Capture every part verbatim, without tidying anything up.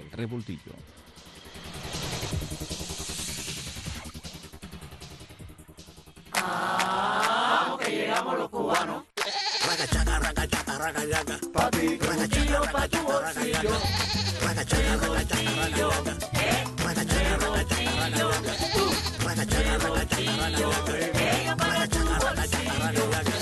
Revoltillo. Ah, que llegamos los cubanos. Racachaca, racachaca, racachaca. Papi, Revoltillo pa' tu bolsillo. Racachaca, racachaca, racachaca. Racachaca, racachaca, racachaca. Racachaca, racachaca, racachaca. Racachaca, racachaca, racachaca.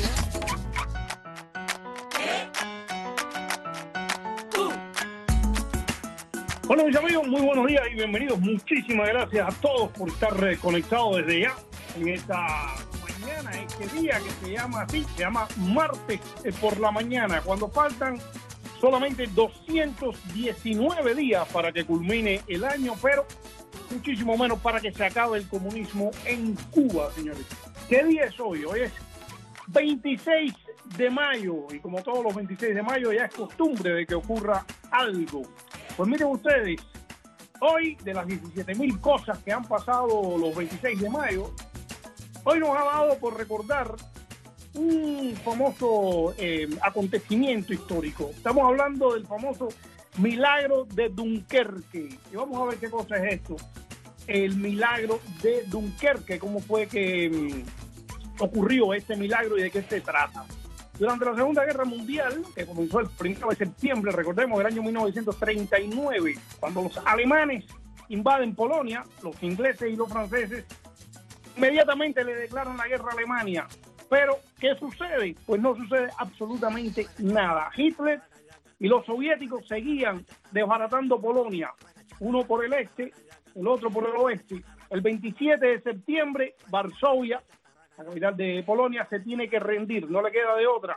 Bueno, mis amigos, muy buenos días y bienvenidos. Muchísimas gracias a todos por estar eh, conectados desde ya en esta mañana, este día que se llama así, se llama martes eh, por la mañana, cuando faltan solamente doscientos diecinueve días para que culmine el año, pero muchísimo menos para que se acabe el comunismo en Cuba, señores. ¿Qué día es hoy? Hoy es veintiséis de mayo y como todos los veintiséis de mayo ya es costumbre de que ocurra algo. Pues miren ustedes, hoy de las diecisiete mil cosas que han pasado los veintiséis de mayo, hoy nos ha dado por recordar un famoso eh, acontecimiento histórico. Estamos hablando del famoso milagro de Dunkerque. Y vamos a ver qué cosa es esto. El milagro de Dunkerque, cómo fue que mm, ocurrió este milagro y de qué se trata. Durante la Segunda Guerra Mundial, que comenzó el primero de septiembre, recordemos, del año mil novecientos treinta y nueve, cuando los alemanes invaden Polonia, los ingleses y los franceses inmediatamente le declaran la guerra a Alemania. Pero, ¿qué sucede? Pues no sucede absolutamente nada. Hitler y los soviéticos seguían desbaratando Polonia, uno por el este, el otro por el oeste. El veintisiete de septiembre, Varsovia, la capital de Polonia, se tiene que rendir, no le queda de otra.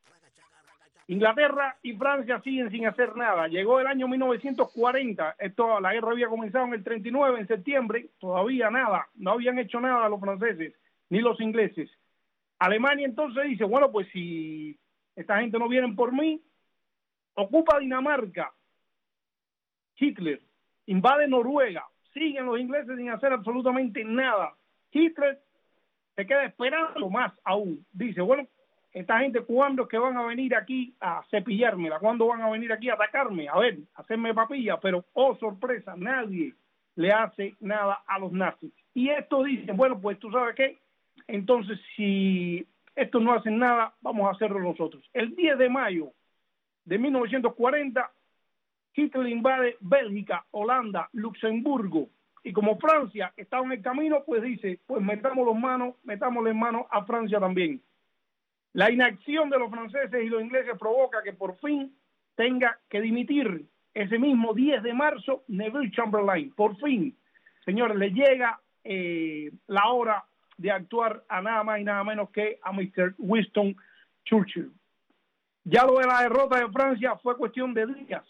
Inglaterra y Francia siguen sin hacer nada. Llegó el año mil novecientos cuarenta, esto, la guerra había comenzado en el treinta y nueve, en septiembre, todavía nada, no habían hecho nada los franceses ni los ingleses. Alemania entonces dice, bueno, pues si esta gente no viene por mí, ocupa Dinamarca. Hitler invade Noruega, siguen los ingleses sin hacer absolutamente nada. Hitler se queda esperando más aún. Dice, bueno, esta gente, ¿cuándo es que van a venir aquí a cepillármela? ¿Cuándo van a venir aquí a atacarme? A ver, a hacerme papilla. Pero, oh, sorpresa, nadie le hace nada a los nazis. Y esto dice, bueno, pues tú sabes qué, entonces si estos no hacen nada, vamos a hacerlo nosotros. El diez de mayo de mil novecientos cuarenta, Hitler invade Bélgica, Holanda, Luxemburgo. Y como Francia estaba en el camino, pues dice, pues metamos los manos, metámosle en manos a Francia también. La inacción de los franceses y los ingleses provoca que por fin tenga que dimitir ese mismo diez de marzo Neville Chamberlain. Por fin, señores, le llega eh, la hora de actuar a nada más y nada menos que a mister Winston Churchill. Ya lo de la derrota de Francia fue cuestión de días.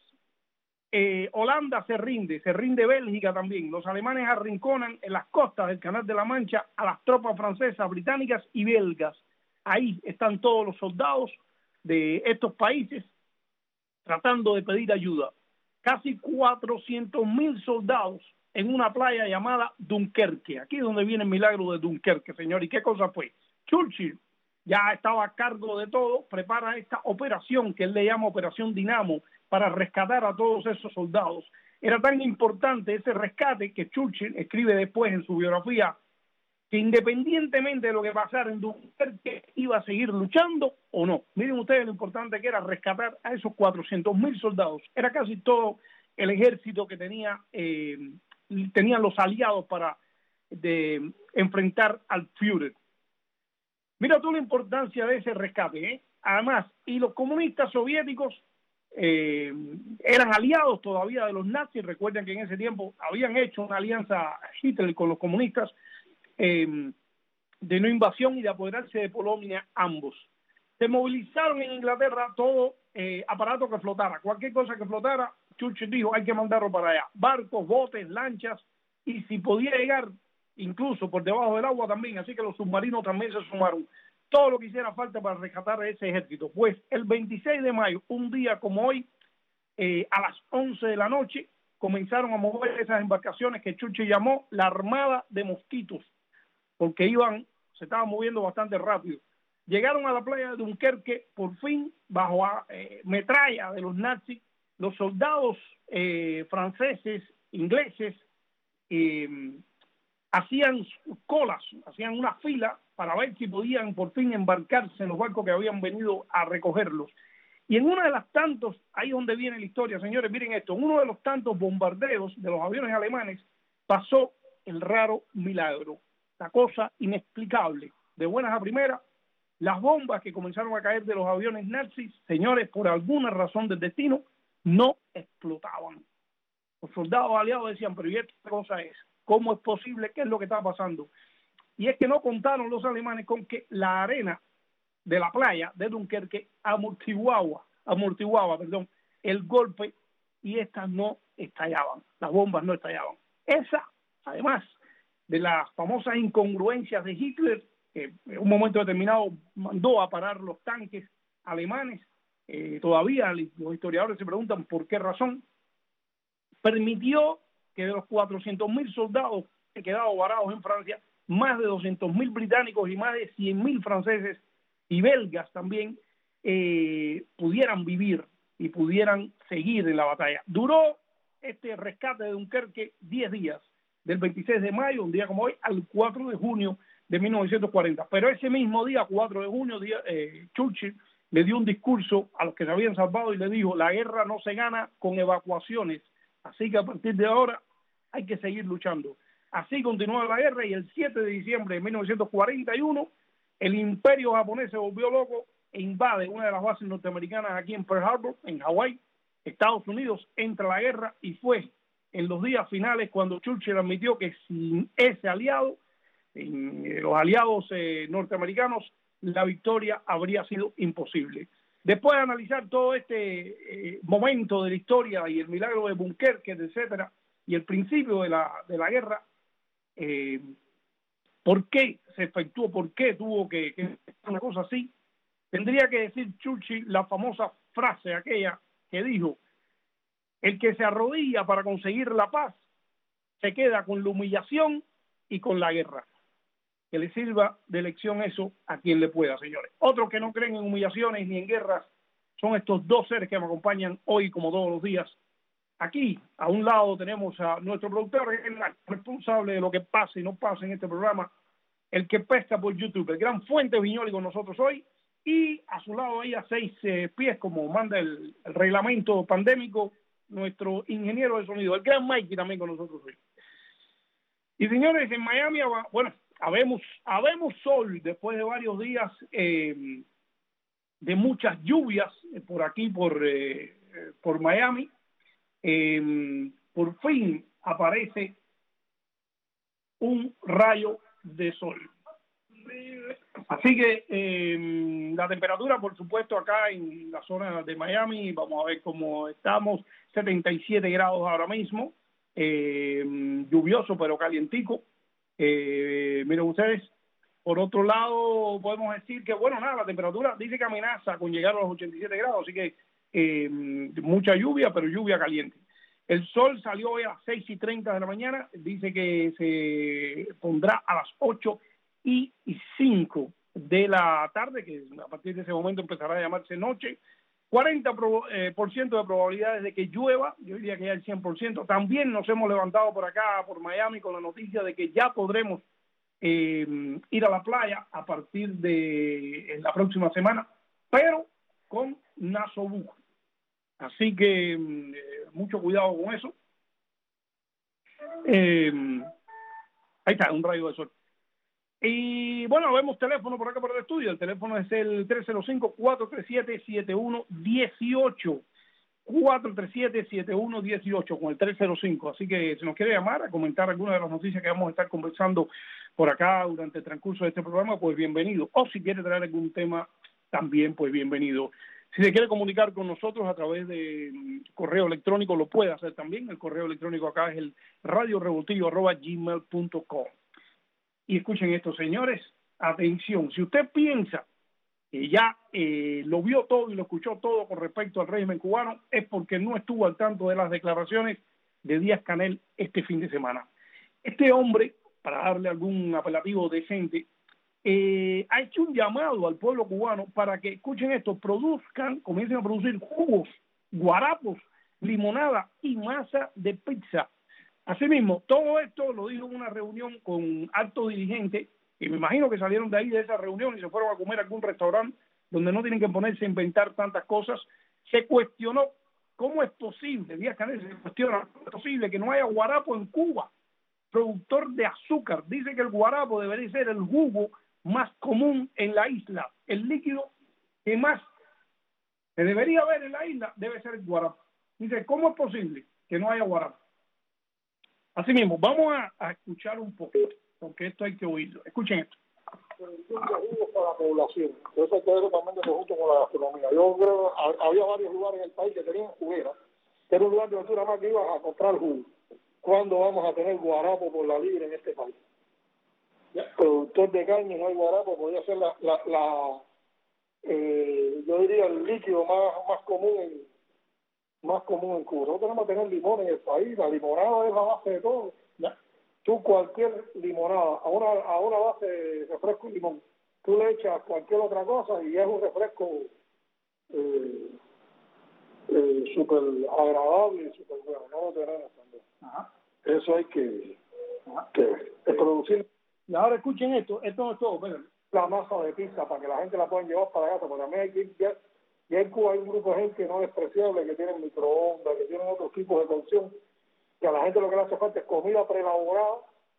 Eh, Holanda se rinde, se rinde Bélgica también. Los alemanes arrinconan en las costas del Canal de la Mancha a las tropas francesas, británicas y belgas. Ahí están todos los soldados de estos países tratando de pedir ayuda. Casi cuatrocientos mil soldados en una playa llamada Dunkerque. Aquí es donde viene el milagro de Dunkerque, señor. ¿Y qué cosa fue? Churchill ya estaba a cargo de todo, prepara esta operación que él le llama Operación Dinamo para rescatar a todos esos soldados. Era tan importante ese rescate que Churchill escribe después en su biografía que independientemente de lo que pasara en Dunkerque iba a seguir luchando o no. Miren ustedes lo importante que era rescatar a esos cuatrocientos mil soldados. Era casi todo el ejército que tenía eh, tenían los aliados para de, enfrentar al Führer. Mira tú la importancia de ese rescate, ¿eh? Además, y los comunistas soviéticos eh, eran aliados todavía de los nazis. Recuerden que en ese tiempo habían hecho una alianza Hitler con los comunistas eh, de no invasión y de apoderarse de Polonia ambos. Se movilizaron en Inglaterra todo eh, aparato que flotara, cualquier cosa que flotara. Churchill dijo, hay que mandarlo para allá. Barcos, botes, lanchas, y si podía llegar incluso por debajo del agua también, así que los submarinos también se sumaron. Todo lo que hiciera falta para rescatar a ese ejército. Pues el veintiséis de mayo, un día como hoy, eh, a las once de la noche, comenzaron a mover esas embarcaciones que Churchill llamó la Armada de Mosquitos, porque iban, se estaban moviendo bastante rápido. Llegaron a la playa de Dunkerque, por fin, bajo eh, metralla de los nazis. Los soldados eh, franceses, ingleses, eh, hacían colas, hacían una fila para ver si podían por fin embarcarse en los barcos que habían venido a recogerlos. Y en uno de los tantos, ahí donde viene la historia, señores, miren esto, en uno de los tantos bombardeos de los aviones alemanes pasó el raro milagro, la cosa inexplicable. De buenas a primeras, las bombas que comenzaron a caer de los aviones nazis, señores, por alguna razón del destino, no explotaban. Los soldados aliados decían, pero ¿y esta cosa es? ¿Cómo es posible? ¿Qué es lo que está pasando? Y es que no contaron los alemanes con que la arena de la playa de Dunkerque amortiguaba, amortiguaba, perdón, el golpe y estas no estallaban, las bombas no estallaban. Esa, además de las famosas incongruencias de Hitler, que en un momento determinado mandó a parar los tanques alemanes, eh, todavía los historiadores se preguntan por qué razón, permitió que de los cuatrocientos mil soldados que quedaban varados en Francia, más de doscientos mil británicos y más de cien mil franceses y belgas también eh, pudieran vivir y pudieran seguir en la batalla. Duró este rescate de Dunkerque diez días, del veintiséis de mayo, un día como hoy, al cuatro de junio de mil novecientos cuarenta. Pero ese mismo día, cuatro de junio, día, eh, Churchill le dio un discurso a los que se habían salvado y le dijo, la guerra no se gana con evacuaciones, así que a partir de ahora hay que seguir luchando. Así continuó la guerra y el siete de diciembre de mil novecientos cuarenta y uno el imperio japonés se volvió loco e invade una de las bases norteamericanas aquí en Pearl Harbor, en Hawái. Estados Unidos entra a la guerra y fue en los días finales cuando Churchill admitió que sin ese aliado, sin los aliados eh, norteamericanos, la victoria habría sido imposible. Después de analizar todo este eh, momento de la historia y el milagro de Dunkerque, etcétera, y el principio de la, de la guerra, eh, ¿por qué se efectuó? ¿Por qué tuvo que, que una cosa así? Tendría que decir Churchill la famosa frase aquella que dijo, el que se arrodilla para conseguir la paz se queda con la humillación y con la guerra. Que le sirva de lección eso a quien le pueda, señores. Otros que no creen en humillaciones ni en guerras son estos dos seres que me acompañan hoy como todos los días. Aquí, a un lado, tenemos a nuestro productor, el responsable de lo que pase y no pase en este programa, el que pesca por YouTube, el gran Fuente Viñoli con nosotros hoy, y a su lado ahí a seis eh, pies, como manda el, el reglamento pandémico, nuestro ingeniero de sonido, el gran Mikey también con nosotros hoy. Y señores, en Miami, bueno, habemos, habemos sol después de varios días eh, de muchas lluvias eh, por aquí, por, eh, por Miami. Eh, por fin aparece un rayo de sol. Así que eh, la temperatura, por supuesto, acá en la zona de Miami, vamos a ver cómo estamos, setenta y siete grados ahora mismo, eh, lluvioso pero calientico. Eh, miren ustedes, por otro lado, podemos decir que, bueno, nada, la temperatura dice que amenaza con llegar a los ochenta y siete grados, así que eh, mucha lluvia, pero lluvia caliente. El sol salió hoy a las seis y treinta de la mañana, dice que se pondrá a las ocho y cinco de la tarde, que a partir de ese momento empezará a llamarse noche. cuarenta por ciento de probabilidades de que llueva, yo diría que ya el cien por ciento. También nos hemos levantado por acá, por Miami, con la noticia de que ya podremos eh, ir a la playa a partir de la próxima semana, pero con nasobuco. Así que eh, mucho cuidado con eso. Eh, ahí está, un rayo de sol. Y bueno, vemos teléfono por acá por el estudio. El teléfono es el tres cero cinco, cuatro tres siete, siete uno uno ocho. cuatro tres siete, siete uno uno ocho con el tres cero cinco. Así que si nos quiere llamar a comentar alguna de las noticias que vamos a estar conversando por acá durante el transcurso de este programa, pues bienvenido. O si quiere traer algún tema, también pues bienvenido. Si se quiere comunicar con nosotros a través de correo electrónico, lo puede hacer también. El correo electrónico acá es el radio revoltillo arroba gmail punto com. Y escuchen esto, señores, atención, si usted piensa que ya eh, lo vio todo y lo escuchó todo con respecto al régimen cubano, es porque no estuvo al tanto de las declaraciones de Díaz-Canel este fin de semana. Este hombre, para darle algún apelativo decente, eh, ha hecho un llamado al pueblo cubano para que, escuchen esto, produzcan, comiencen a producir jugos, guarapos limonada y masa de pizza. Asimismo, todo esto lo dijo en una reunión con altos dirigentes, y me imagino que salieron de ahí, de esa reunión, y se fueron a comer a algún restaurante donde no tienen que ponerse a inventar tantas cosas. Se cuestionó cómo es posible, Díaz-Canel se cuestiona, cómo es posible que no haya guarapo en Cuba, productor de azúcar. Dice que el guarapo debería ser el jugo más común en la isla, el líquido que más se debería haber en la isla debe ser el guarapo. Dice, ¿cómo es posible que no haya guarapo? Así mismo, vamos a, a escuchar un poco, porque esto hay que oírlo. Escuchen esto. Para la población, eso hay que verlo también de conjunto con la gastronomía. Yo creo que había varios lugares en el país que tenían juguera, que era un lugar donde tú nada más que ibas a comprar jugo. ¿Cuándo vamos a tener guarapo por la libre en este país? ¿Ya? Productor de carne no hay guarapo, podría ser la, la, la eh, yo diría el líquido más, más común en más común en Cuba. No tenemos que tener limón en el país, la limonada es la base de todo. ¿Ya? Tú cualquier limonada, a una, a una base de refresco y limón, tú le echas cualquier otra cosa y es un refresco eh, eh, súper agradable y súper bueno. No lo tenemos también. Ajá. Eso hay que, que, que producir. Y ahora escuchen esto, esto no es todo, pero la masa de pizza para que la gente la pueda llevar para casa, porque también hay que ya, ya en Cuba hay un grupo de gente no despreciable que tienen microondas, que tienen otros tipos de cocción, que a la gente lo que le hace falta es comida preelaborada.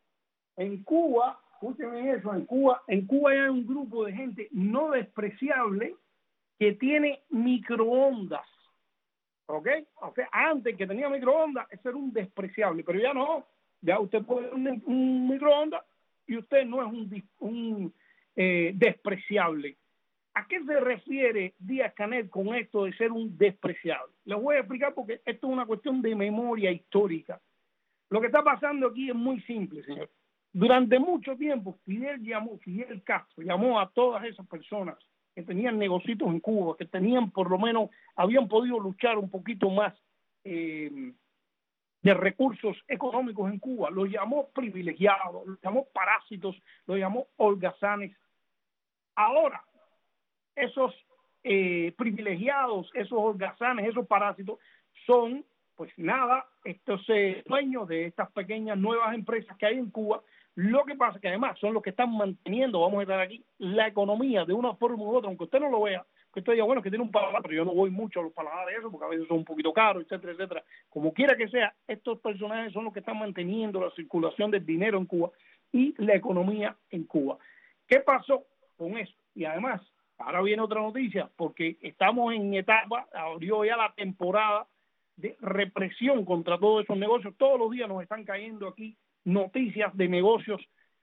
En Cuba, escúchenme eso, en Cuba, en Cuba hay un grupo de gente no despreciable que tiene microondas, ¿ok? O sea, antes que tenía microondas, ese era un despreciable, pero ya no, ya usted puede tener un, un microondas y usted no es un, un eh, despreciable. ¿A qué se refiere Díaz-Canel con esto de ser un despreciable? Les voy a explicar porque esto es una cuestión de memoria histórica. Lo que está pasando aquí es muy simple, señor. Durante mucho tiempo, Fidel llamó, Fidel Castro llamó a todas esas personas que tenían negocios en Cuba, que tenían por lo menos, habían podido luchar un poquito más eh, de recursos económicos en Cuba, los llamó privilegiados, los llamó parásitos, los llamó holgazanes. Ahora, esos eh, privilegiados, esos holgazanes, esos parásitos, son, pues nada, estos eh, dueños de estas pequeñas nuevas empresas que hay en Cuba. Lo que pasa es que además son los que están manteniendo, vamos a estar aquí, la economía de una forma u otra, aunque usted no lo vea, que usted diga, bueno, que tiene un paladar, pero yo no voy mucho a los paladares de eso, porque a veces son un poquito caros, etcétera, etcétera. Como quiera que sea, estos personajes son los que están manteniendo la circulación del dinero en Cuba y la economía en Cuba. ¿Qué pasó con eso? Y además, ahora viene otra noticia, porque estamos en etapa, abrió ya la temporada de represión contra todos esos negocios. Todos los días nos están cayendo aquí noticias de negocios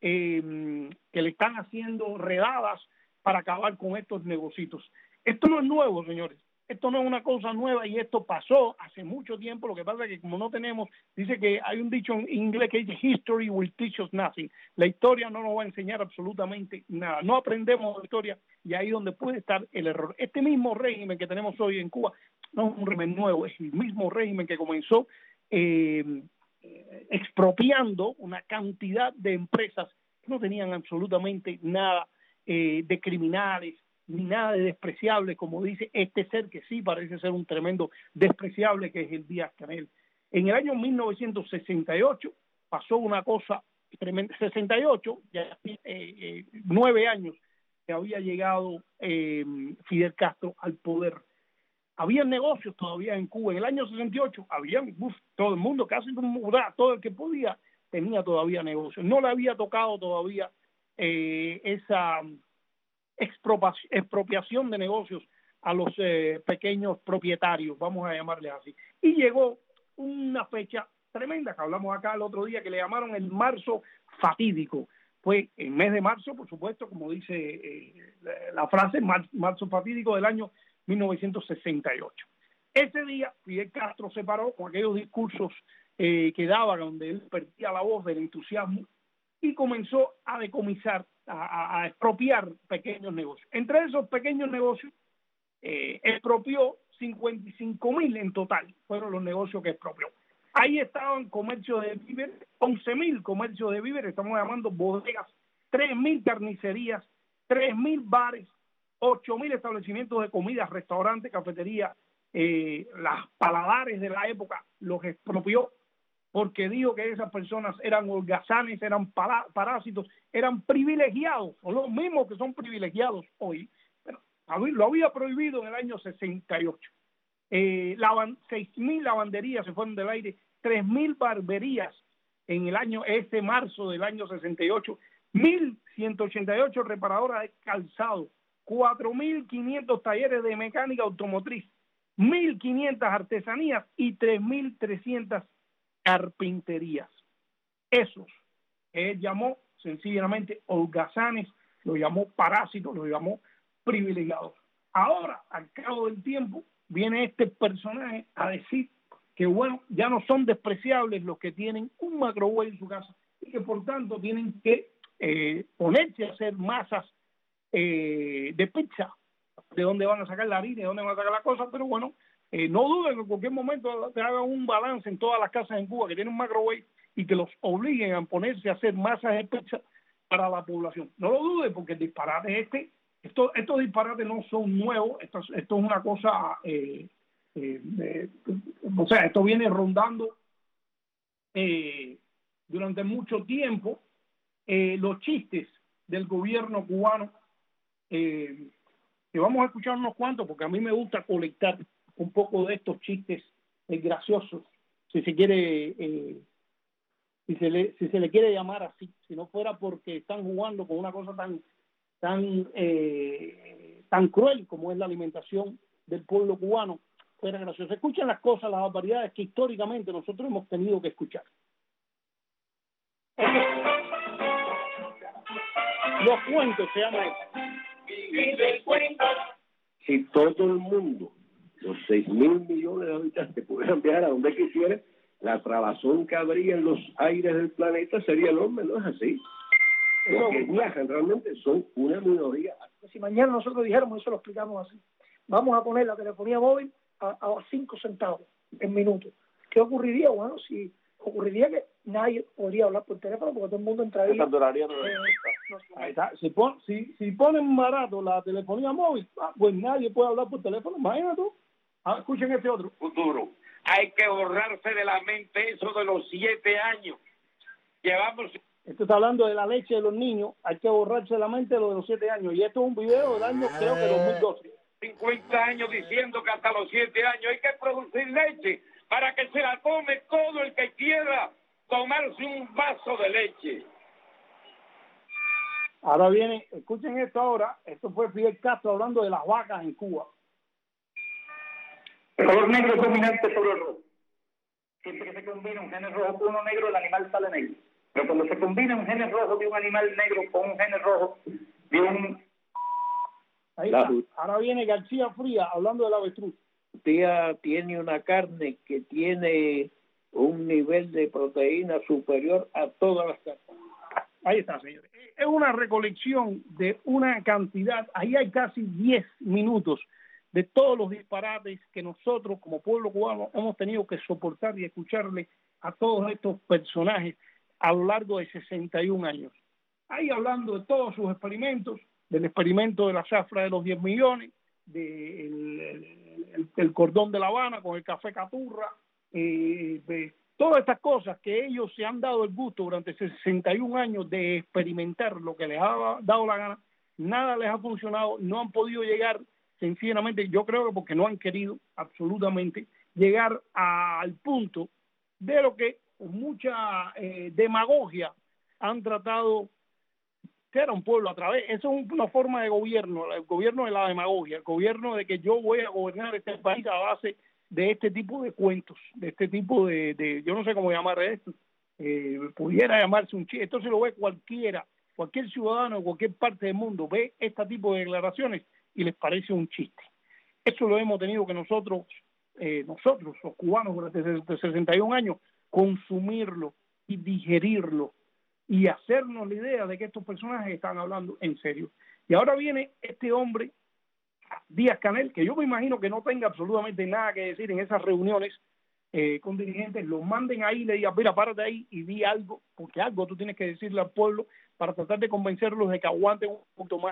eh, que le están haciendo redadas para acabar con estos negocios. Esto no es nuevo, señores. Esto no es una cosa nueva y esto pasó hace mucho tiempo. Lo que pasa es que como no tenemos, dice que hay un dicho en inglés que dice history will teach us nothing. La historia no nos va a enseñar absolutamente nada. No aprendemos la historia y ahí es donde puede estar el error. Este mismo régimen que tenemos hoy en Cuba no es un régimen nuevo, es el mismo régimen que comenzó eh, expropiando una cantidad de empresas que no tenían absolutamente nada eh, de criminales, ni nada de despreciable, como dice este ser que sí parece ser un tremendo despreciable, que es el Díaz-Canel. En el año mil novecientos sesenta y ocho pasó una cosa tremenda. sesenta y ocho, ya eh, eh, nueve años que había llegado eh, Fidel Castro al poder. Había negocios todavía en Cuba. En el año sesenta y ocho había uf, todo el mundo, casi todo el que podía, tenía todavía negocios. No le había tocado todavía eh, esa expropiación de negocios a los eh, pequeños propietarios, vamos a llamarles así. Y llegó una fecha tremenda, que hablamos acá el otro día, que le llamaron el marzo fatídico. Fue el mes de marzo, por supuesto, como dice eh, la frase, mar, marzo fatídico del año mil novecientos sesenta y ocho. Ese día Fidel Castro se paró con aquellos discursos eh, que daba, donde él perdía la voz del entusiasmo, y comenzó a decomisar, a, a expropiar pequeños negocios. Entre esos pequeños negocios, eh, expropió cincuenta y cinco mil en total, fueron los negocios que expropió. Ahí estaban comercios de víveres, once mil comercios de víveres, estamos llamando bodegas, tres mil carnicerías, tres mil bares, ocho mil establecimientos de comida, restaurantes, cafeterías eh, las paladares de la época, los expropió porque dijo que esas personas eran holgazanes, eran para, parásitos, eran privilegiados, o los mismos que son privilegiados hoy, pero lo había prohibido en el año sesenta y ocho. Eh, seis mil lavanderías se fueron del aire, tres mil barberías en el año, este marzo del año sesenta y ocho, mil ciento ochenta y ocho reparadoras de calzado, cuatro mil quinientos talleres de mecánica automotriz, mil quinientas artesanías y tres mil trescientas carpinterías. Esos él llamó sencillamente holgazanes, lo llamó parásitos, lo llamó privilegiados. Ahora, al cabo del tiempo, viene este personaje a decir que, bueno, ya no son despreciables los que tienen un microwave en su casa y que, por tanto, tienen que eh, ponerse a hacer masas eh, de pizza, de dónde van a sacar la harina, de dónde van a sacar la cosa, pero bueno, eh, no duden que en cualquier momento te hagan un balance en todas las casas en Cuba que tienen un microwave y que los obliguen a ponerse a hacer masas de pizza para la población. No lo duden, porque el disparate este, esto, estos disparates no son nuevos, esto, esto es una cosa, eh, eh, eh, o sea, esto viene rondando eh, durante mucho tiempo. Eh, los chistes del gobierno cubano, eh, que vamos a escuchar unos cuantos, porque a mí me gusta colectar un poco de estos chistes eh, graciosos, si se quiere, eh, si se le, si se le quiere llamar así, si no fuera porque están jugando con una cosa tan, tan, eh, tan cruel como es la alimentación del pueblo cubano, fuera gracioso. Escuchen las cosas, las barbaridades que históricamente nosotros hemos tenido que escuchar. Los cuentos se llama eso. Si todo el mundo, los seis mil millones de habitantes, pudieran viajar a donde quisieran, la trabazón que habría en los aires del planeta sería enorme, ¿no es así? Los que viajan realmente son una minoría. Si mañana nosotros dijéramos, eso lo explicamos así, vamos a poner la telefonía móvil a, a cinco centavos en minuto. ¿Qué ocurriría? Bueno, si ocurriría que nadie podría hablar por teléfono porque todo el mundo entraría. Duraría eh, no, Ahí está. Si, pon, si, si ponen barato la telefonía móvil, ah, pues nadie puede hablar por teléfono. Imagínate tú. Ah, escuchen este otro. Futuro. Hay que borrarse de la mente eso de los siete años. Llevamos... Esto está hablando de la leche de los niños. Hay que borrarse de la mente de lo de los siete años. Y esto es un video del año, creo que dos mil doce. cincuenta años diciendo que hasta los siete años hay que producir leche para que se la tome todo el que quiera tomarse un vaso de leche. Ahora viene, escuchen esto ahora, esto fue Fidel Castro hablando de las vacas en Cuba. El color negro es dominante sobre el rojo. Siempre que se combina un genes rojo con uno negro, el animal sale negro. Pero cuando se combina un genes rojo de un animal negro con un genes rojo de un... Ahí está. Ahora viene García Fría hablando del avestruz. Tía tiene una carne que tiene un nivel de proteína superior a todas las carnes. Ahí está, señores. Es una recolección de una cantidad, ahí hay casi diez minutos de todos los disparates que nosotros como pueblo cubano hemos tenido que soportar y escucharle a todos estos personajes a lo largo de sesenta y un años. Ahí hablando de todos sus experimentos, del experimento de la zafra de los diez millones, del de el, el cordón de La Habana con el café Caturra, eh, de todas estas cosas que ellos se han dado el gusto durante sesenta y un años de experimentar lo que les ha dado la gana, nada les ha funcionado, no han podido llegar, sencillamente, yo creo que porque no han querido absolutamente llegar a, al punto de lo que con mucha eh, demagogia han tratado que era un pueblo a través, eso es una forma de gobierno, el gobierno de la demagogia, el gobierno de que yo voy a gobernar este país a base de este tipo de cuentos, de este tipo de, de yo no sé cómo llamar esto, eh, pudiera llamarse un chiste, esto se lo ve cualquiera, cualquier ciudadano de cualquier parte del mundo, ve este tipo de declaraciones y les parece un chiste. Eso lo hemos tenido que nosotros, eh, nosotros los cubanos durante sesenta y un años, consumirlo y digerirlo, y hacernos la idea de que estos personajes están hablando en serio. Y ahora viene este hombre, Díaz-Canel, que yo me imagino que no tenga absolutamente nada que decir en esas reuniones eh, con dirigentes, los manden ahí y le digan, mira, párate ahí y di algo, porque algo tú tienes que decirle al pueblo para tratar de convencerlos de que aguanten un poquito más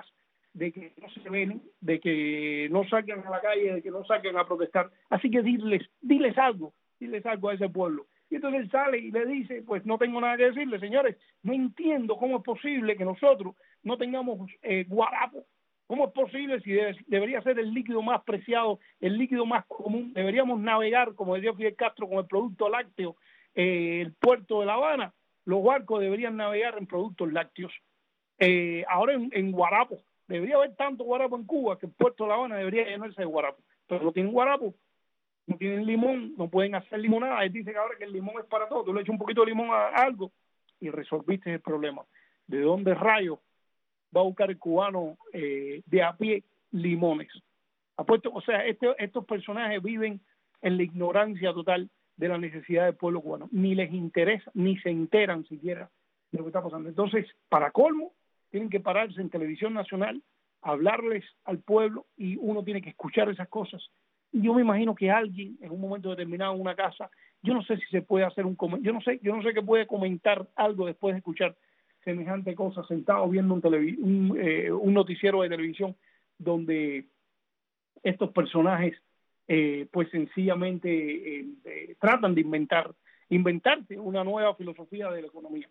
de que no se ven, de que no salgan a la calle, de que no salgan a protestar. Así que diles, diles algo, diles algo a ese pueblo. Y entonces él sale y le dice, pues no tengo nada que decirle, señores, no entiendo cómo es posible que nosotros no tengamos eh, guarapo. ¿Cómo es posible si debe, debería ser el líquido más preciado, el líquido más común? Deberíamos navegar, como decía Fidel Castro, con el producto lácteo, eh, el puerto de La Habana. Los barcos deberían navegar en productos lácteos. Eh, ahora en, en guarapo. Debería haber tanto guarapo en Cuba que el puerto de La Habana debería llenarse de guarapo. Pero no tienen guarapo, no tienen limón, no pueden hacer limonada. Él dice que ahora que el limón es para todo. Tú le echas un poquito de limón a algo y resolviste el problema. ¿De dónde rayos va a buscar el cubano eh, de a pie limones? Apuesto, o sea, este, estos personajes viven en la ignorancia total de la necesidad del pueblo cubano. Ni les interesa, ni se enteran siquiera de lo que está pasando. Entonces, para colmo, tienen que pararse en televisión nacional, hablarles al pueblo y uno tiene que escuchar esas cosas. Y yo me imagino que alguien en un momento determinado en una casa, yo no sé si se puede hacer un comentario, yo no sé, yo no sé que puede comentar algo después de escuchar semejante cosa, sentado viendo un, televi un, eh, un noticiero de televisión donde estos personajes eh, pues sencillamente eh, eh, tratan de inventar, inventarse una nueva filosofía de la economía.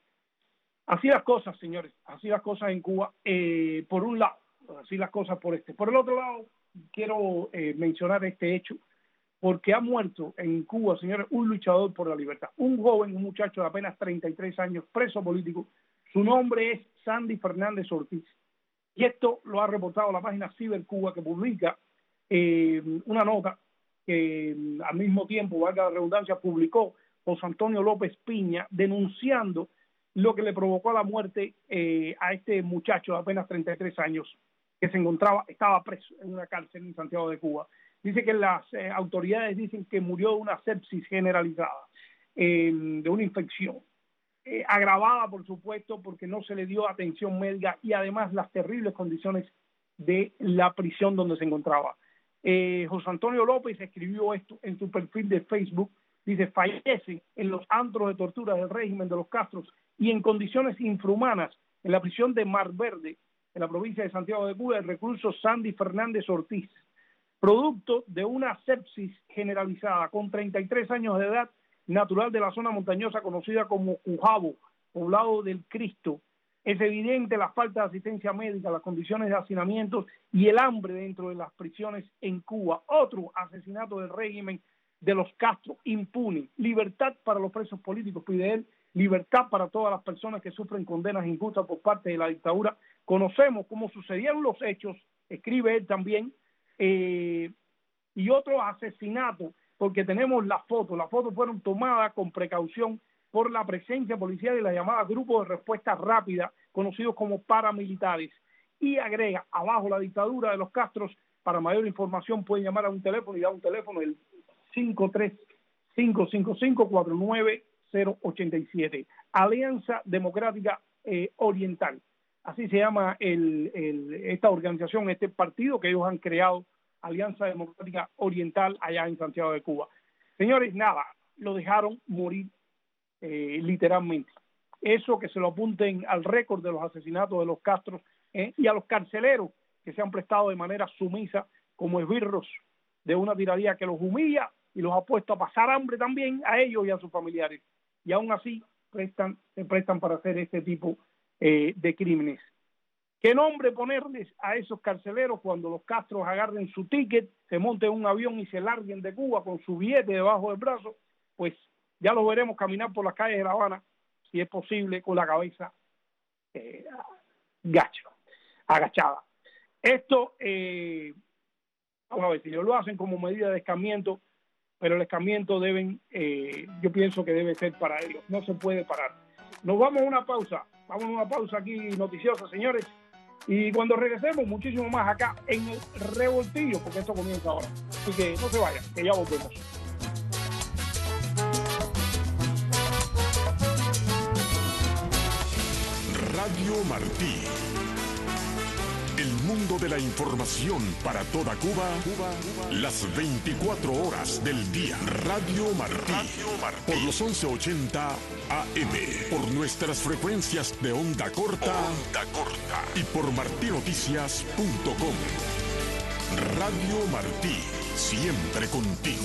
Así las cosas, señores, así las cosas en Cuba, eh, por un lado, así las cosas por este. Por el otro lado, quiero eh, mencionar este hecho, porque ha muerto en Cuba, señores, un luchador por la libertad, un joven, un muchacho de apenas treinta y tres años, preso político. Su nombre es Sandy Fernández Ortiz, y esto lo ha reportado la página Ciber Cuba, que publica eh, una nota que al mismo tiempo, valga la redundancia, publicó José Antonio López Piña, denunciando lo que le provocó la muerte eh, a este muchacho de apenas treinta y tres años, que se encontraba, estaba preso en una cárcel en Santiago de Cuba. Dice que las eh, autoridades dicen que murió de una sepsis generalizada, eh, de una infección, eh, agravada, por supuesto, porque no se le dio atención médica y además las terribles condiciones de la prisión donde se encontraba. Eh, José Antonio López escribió esto en su perfil de Facebook. Dice, fallece en los antros de tortura del régimen de los Castros y en condiciones infrahumanas en la prisión de Mar Verde, en la provincia de Santiago de Cuba, el recluso Sandy Fernández Ortiz, producto de una sepsis generalizada, con treinta y tres años de edad, natural de la zona montañosa conocida como Cujabo, poblado del Cristo. Es evidente la falta de asistencia médica, las condiciones de hacinamiento y el hambre dentro de las prisiones en Cuba. Otro asesinato del régimen de los Castro impune. Libertad para los presos políticos, pide él, libertad para todas las personas que sufren condenas injustas por parte de la dictadura. Conocemos cómo sucedieron los hechos, escribe él también, eh, y otro asesinato, porque tenemos las fotos. Las fotos fueron tomadas con precaución por la presencia policial y la llamada Grupo de Respuesta Rápida, conocidos como paramilitares. Y agrega, abajo la dictadura de los Castros. Para mayor información pueden llamar a un teléfono y da un teléfono, el cinco tres cinco cinco cinco cuatro nueve cero ocho siete. Alianza Democrática eh, Oriental. Así se llama el, el, esta organización, este partido que ellos han creado, Alianza Democrática Oriental, allá en Santiago de Cuba. Señores, nada, lo dejaron morir eh, literalmente. Eso que se lo apunten al récord de los asesinatos de los Castros eh, y a los carceleros que se han prestado de manera sumisa como esbirros de una tiranía que los humilla y los ha puesto a pasar hambre también a ellos y a sus familiares. Y aún así prestan, se prestan para hacer este tipo eh, de crímenes. ¿Qué nombre ponerles a esos carceleros cuando los Castros agarren su ticket, se monten en un avión y se larguen de Cuba con su billete debajo del brazo? Pues ya los veremos caminar por las calles de La Habana, si es posible, con la cabeza eh, gacha, agachada. Esto, eh, vamos a ver, si ellos lo hacen como medida de escarmiento, pero el escarmiento deben, eh, yo pienso que debe ser para ellos, no se puede parar. Nos vamos a una pausa, vamos a una pausa aquí noticiosa, señores, y cuando regresemos, muchísimo más acá en el Revoltillo, porque esto comienza ahora. Así que no se vayan, que ya volvemos. Radio Martí, El mundo de la información para toda Cuba, Cuba, Cuba. Las veinticuatro horas del día. Radio Martí. Radio Martí. Por los once ochenta A M. Por nuestras frecuencias de onda corta. Onda corta. Y por martinoticias punto com. Radio Martí. Siempre contigo.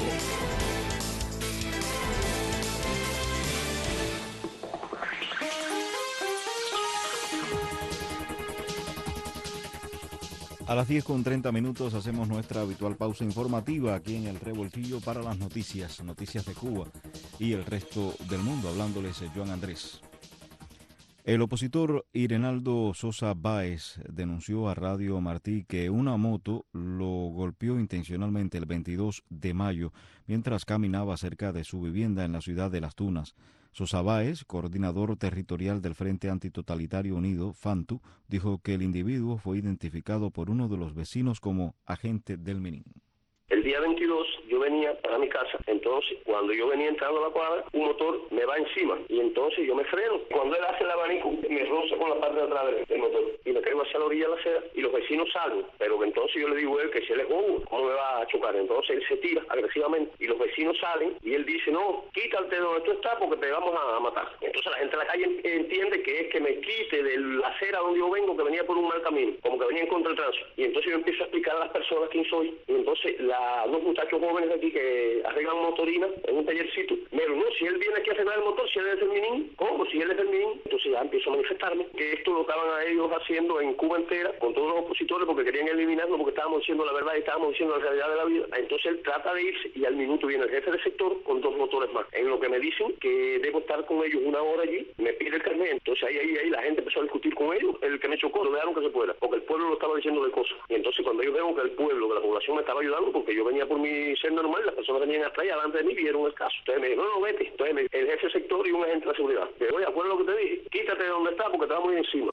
A las diez con treinta minutos hacemos nuestra habitual pausa informativa aquí en el Revoltillo para las noticias, noticias de Cuba y el resto del mundo, hablándoles Joan Andrés. El opositor Irenaldo Sosa Báez denunció a Radio Martí que una moto lo golpeó intencionalmente el veintidós de mayo mientras caminaba cerca de su vivienda en la ciudad de Las Tunas. Sosa Báez, coordinador territorial del Frente Antitotalitario Unido, FANTU, dijo que el individuo fue identificado por uno de los vecinos como agente del Minin. El día veintidós yo venía para mi casa, entonces cuando yo venía entrando a la cuadra, un motor me va encima y entonces yo me freno. Cuando él hace el abanico, me roza con la parte de atrás del motor y me caigo hacia la orilla de la acera y los vecinos salen, pero entonces yo le digo a él que si él es bobo, ¿cómo me va a chocar? Entonces él se tira agresivamente y los vecinos salen y él dice, no, quítate de donde tú estás porque te vamos a matar. Entonces la gente de la calle entiende que es que me quite de la acera donde yo vengo, que venía por un mal camino, como que venía en contra del tránsito. Y entonces yo empiezo a explicar a las personas quién soy y entonces la a dos muchachos jóvenes aquí que arreglan motorina en un tallercito. Pero no, si él viene aquí a arreglar el motor, si él es el Minin, ¿cómo? Si él es el Minin, entonces ya empiezo a manifestarme que esto lo estaban a ellos haciendo en Cuba entera, con todos los opositores, porque querían eliminarlo, porque estábamos diciendo la verdad y estábamos diciendo la realidad de la vida. Entonces él trata de irse y al minuto viene el jefe del sector con dos motores más. En lo que me dicen que debo estar con ellos una hora allí, me pide el carnet. Entonces ahí, ahí, ahí la gente empezó a discutir con ellos, el que me chocó, lo dejaron que se fuera, porque el pueblo lo estaba diciendo de cosas. Y entonces cuando ellos vieron que el pueblo, que la población me estaba ayudando, porque yo venía por mi ser normal, las personas venían atrás y delante de mí vieron el caso. Entonces me dijeron, no, no, vete. Entonces me, el jefe del sector y un agente de la seguridad. Pero oye, acuerdo lo que te dije, quítate de donde estás porque te vamos a ir encima.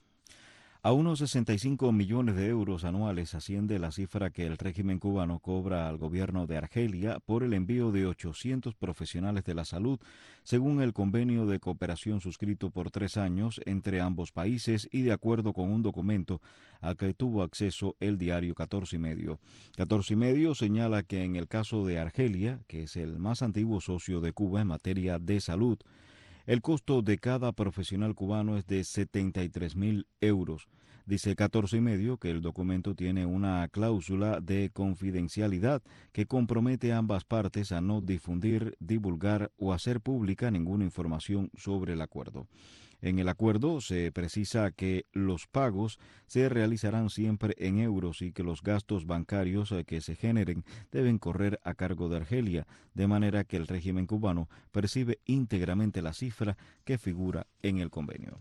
A unos sesenta y cinco millones de euros anuales asciende la cifra que el régimen cubano cobra al gobierno de Argelia por el envío de ochocientos profesionales de la salud, según el convenio de cooperación suscrito por tres años entre ambos países y de acuerdo con un documento al que tuvo acceso el diario catorce y medio. catorce y medio señala que en el caso de Argelia, que es el más antiguo socio de Cuba en materia de salud, el costo de cada profesional cubano es de setenta y tres mil euros. Dice catorce y medio que el documento tiene una cláusula de confidencialidad que compromete a ambas partes a no difundir, divulgar o hacer pública ninguna información sobre el acuerdo. En el acuerdo se precisa que los pagos se realizarán siempre en euros y que los gastos bancarios que se generen deben correr a cargo de Argelia, de manera que el régimen cubano percibe íntegramente la cifra que figura en el convenio.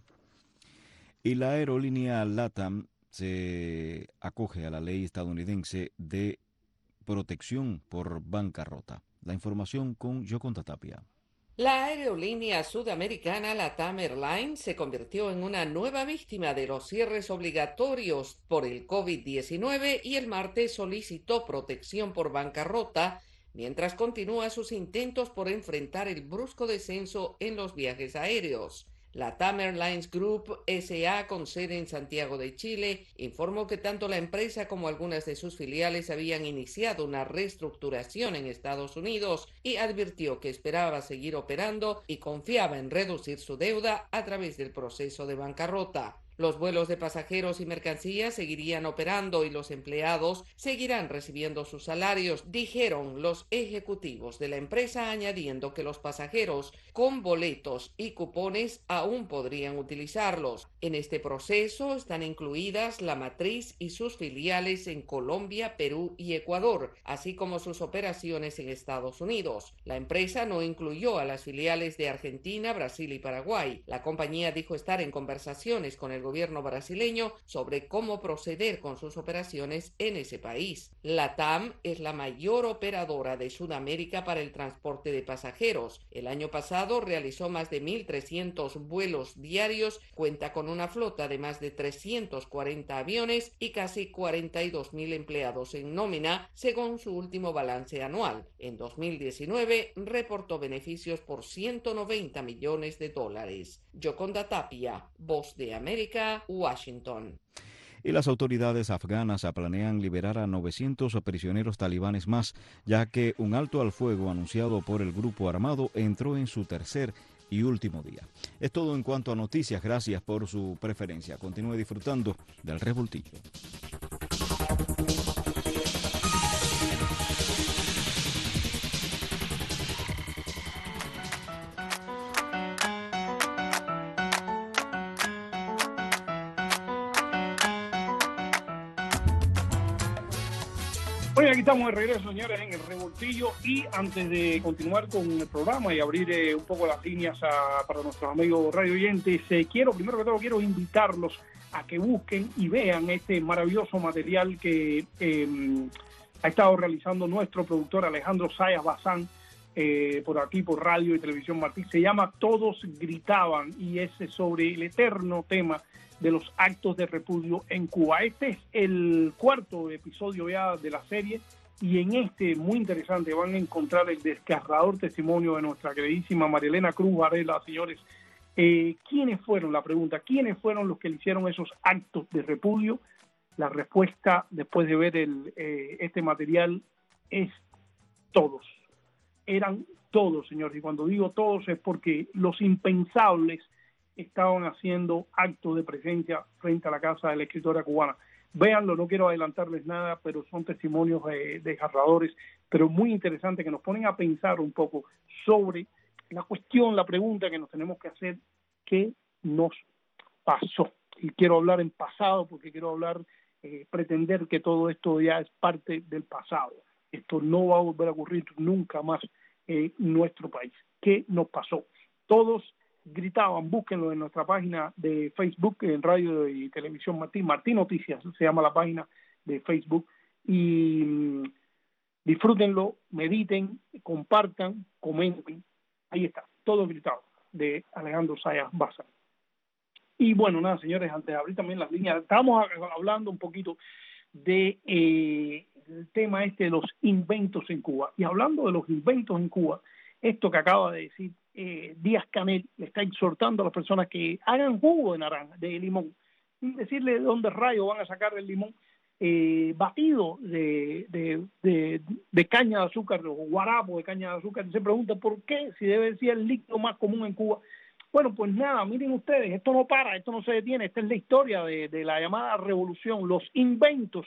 Y la aerolínea LATAM se acoge a la ley estadounidense de protección por bancarrota. La información con Yoconda Tapia. La aerolínea sudamericana LATAM Airlines se convirtió en una nueva víctima de los cierres obligatorios por el COVID diecinueve y el martes solicitó protección por bancarrota mientras continúa sus intentos por enfrentar el brusco descenso en los viajes aéreos. LATAM Airlines Group S A, con sede en Santiago de Chile, informó que tanto la empresa como algunas de sus filiales habían iniciado una reestructuración en Estados Unidos y advirtió que esperaba seguir operando y confiaba en reducir su deuda a través del proceso de bancarrota. Los vuelos de pasajeros y mercancías seguirían operando y los empleados seguirán recibiendo sus salarios, dijeron los ejecutivos de la empresa, añadiendo que los pasajeros con boletos y cupones aún podrían utilizarlos. En este proceso están incluidas la matriz y sus filiales en Colombia, Perú y Ecuador, así como sus operaciones en Estados Unidos. La empresa no incluyó a las filiales de Argentina, Brasil y Paraguay. La compañía dijo estar en conversaciones con el gobierno brasileño sobre cómo proceder con sus operaciones en ese país. LATAM es la mayor operadora de Sudamérica para el transporte de pasajeros. El año pasado realizó más de mil trescientos vuelos diarios, cuenta con una flota de más de trescientos cuarenta aviones y casi cuarenta y dos mil empleados en nómina, según su último balance anual. En dos mil diecinueve reportó beneficios por ciento noventa millones de dólares. Yoconda Tapia, Voz de América, Washington. Y las autoridades afganas planean liberar a novecientos prisioneros talibanes más, ya que un alto al fuego anunciado por el grupo armado entró en su tercer y último día. Es todo en cuanto a noticias. Gracias por su preferencia. Continúe disfrutando del Revoltillo. Bueno, aquí estamos de regreso, señores, en el Revoltillo, y antes de continuar con el programa y abrir eh, un poco las líneas a, para nuestros amigos radio oyentes, eh, quiero, primero que todo, quiero invitarlos a que busquen y vean este maravilloso material que eh, ha estado realizando nuestro productor Alejandro Sayas Bazán, eh, por aquí, por Radio y Televisión Martí. Se llama Todos Gritaban, y es sobre el eterno tema de los actos de repudio en Cuba. Este es el cuarto episodio ya de la serie, y en este, muy interesante, van a encontrar el desgarrador testimonio de nuestra queridísima Marielena Cruz Varela, señores. Eh, ¿Quiénes fueron? La pregunta, ¿quiénes fueron los que le hicieron esos actos de repudio? La respuesta, después de ver el, eh, este material, es todos. Eran todos, señores. Y cuando digo todos es porque los impensables estaban haciendo actos de presencia frente a la casa de la escritora cubana. Véanlo, no quiero adelantarles nada, pero son testimonios eh, desgarradores, pero muy interesantes, que nos ponen a pensar un poco sobre la cuestión, la pregunta que nos tenemos que hacer: ¿qué nos pasó? Y quiero hablar en pasado porque quiero hablar, eh, pretender que todo esto ya es parte del pasado. Esto no va a volver a ocurrir nunca más en nuestro país. ¿Qué nos pasó? Todos gritaban. Búsquenlo en nuestra página de Facebook, en Radio y Televisión Martí, Martí Noticias se llama la página de Facebook, y mmm, disfrútenlo, mediten, compartan, comenten. Ahí está, Todos Gritaban, de Alejandro Sayas Bazán. Y bueno, nada, señores, antes de abrir también las líneas, estábamos hablando un poquito de eh, el tema este de los inventos en Cuba. Y hablando de los inventos en Cuba, esto que acaba de decir eh, Díaz-Canel, le está exhortando a las personas que hagan jugo de naranja, de limón, sin decirle de dónde rayos van a sacar el limón, eh, batido de, de, de, de caña de azúcar o guarapo de caña de azúcar. Y se pregunta por qué, si debe ser el líquido más común en Cuba. Bueno, pues nada, miren ustedes, esto no para, esto no se detiene. Esta es la historia de, de la llamada revolución, los inventos,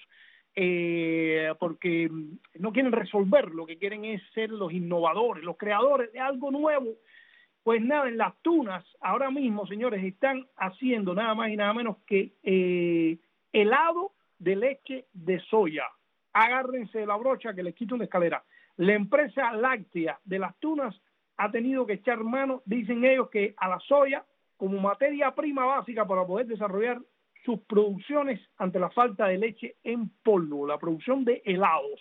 eh, porque no quieren resolver, lo que quieren es ser los innovadores, los creadores de algo nuevo. Pues nada, en las tunas, ahora mismo, señores, están haciendo nada más y nada menos que eh, helado de leche de soya. Agárrense de la brocha que les quito una escalera. La empresa láctea de las tunas ha tenido que echar mano, dicen ellos, que a la soya como materia prima básica para poder desarrollar sus producciones ante la falta de leche en polvo, la producción de helados.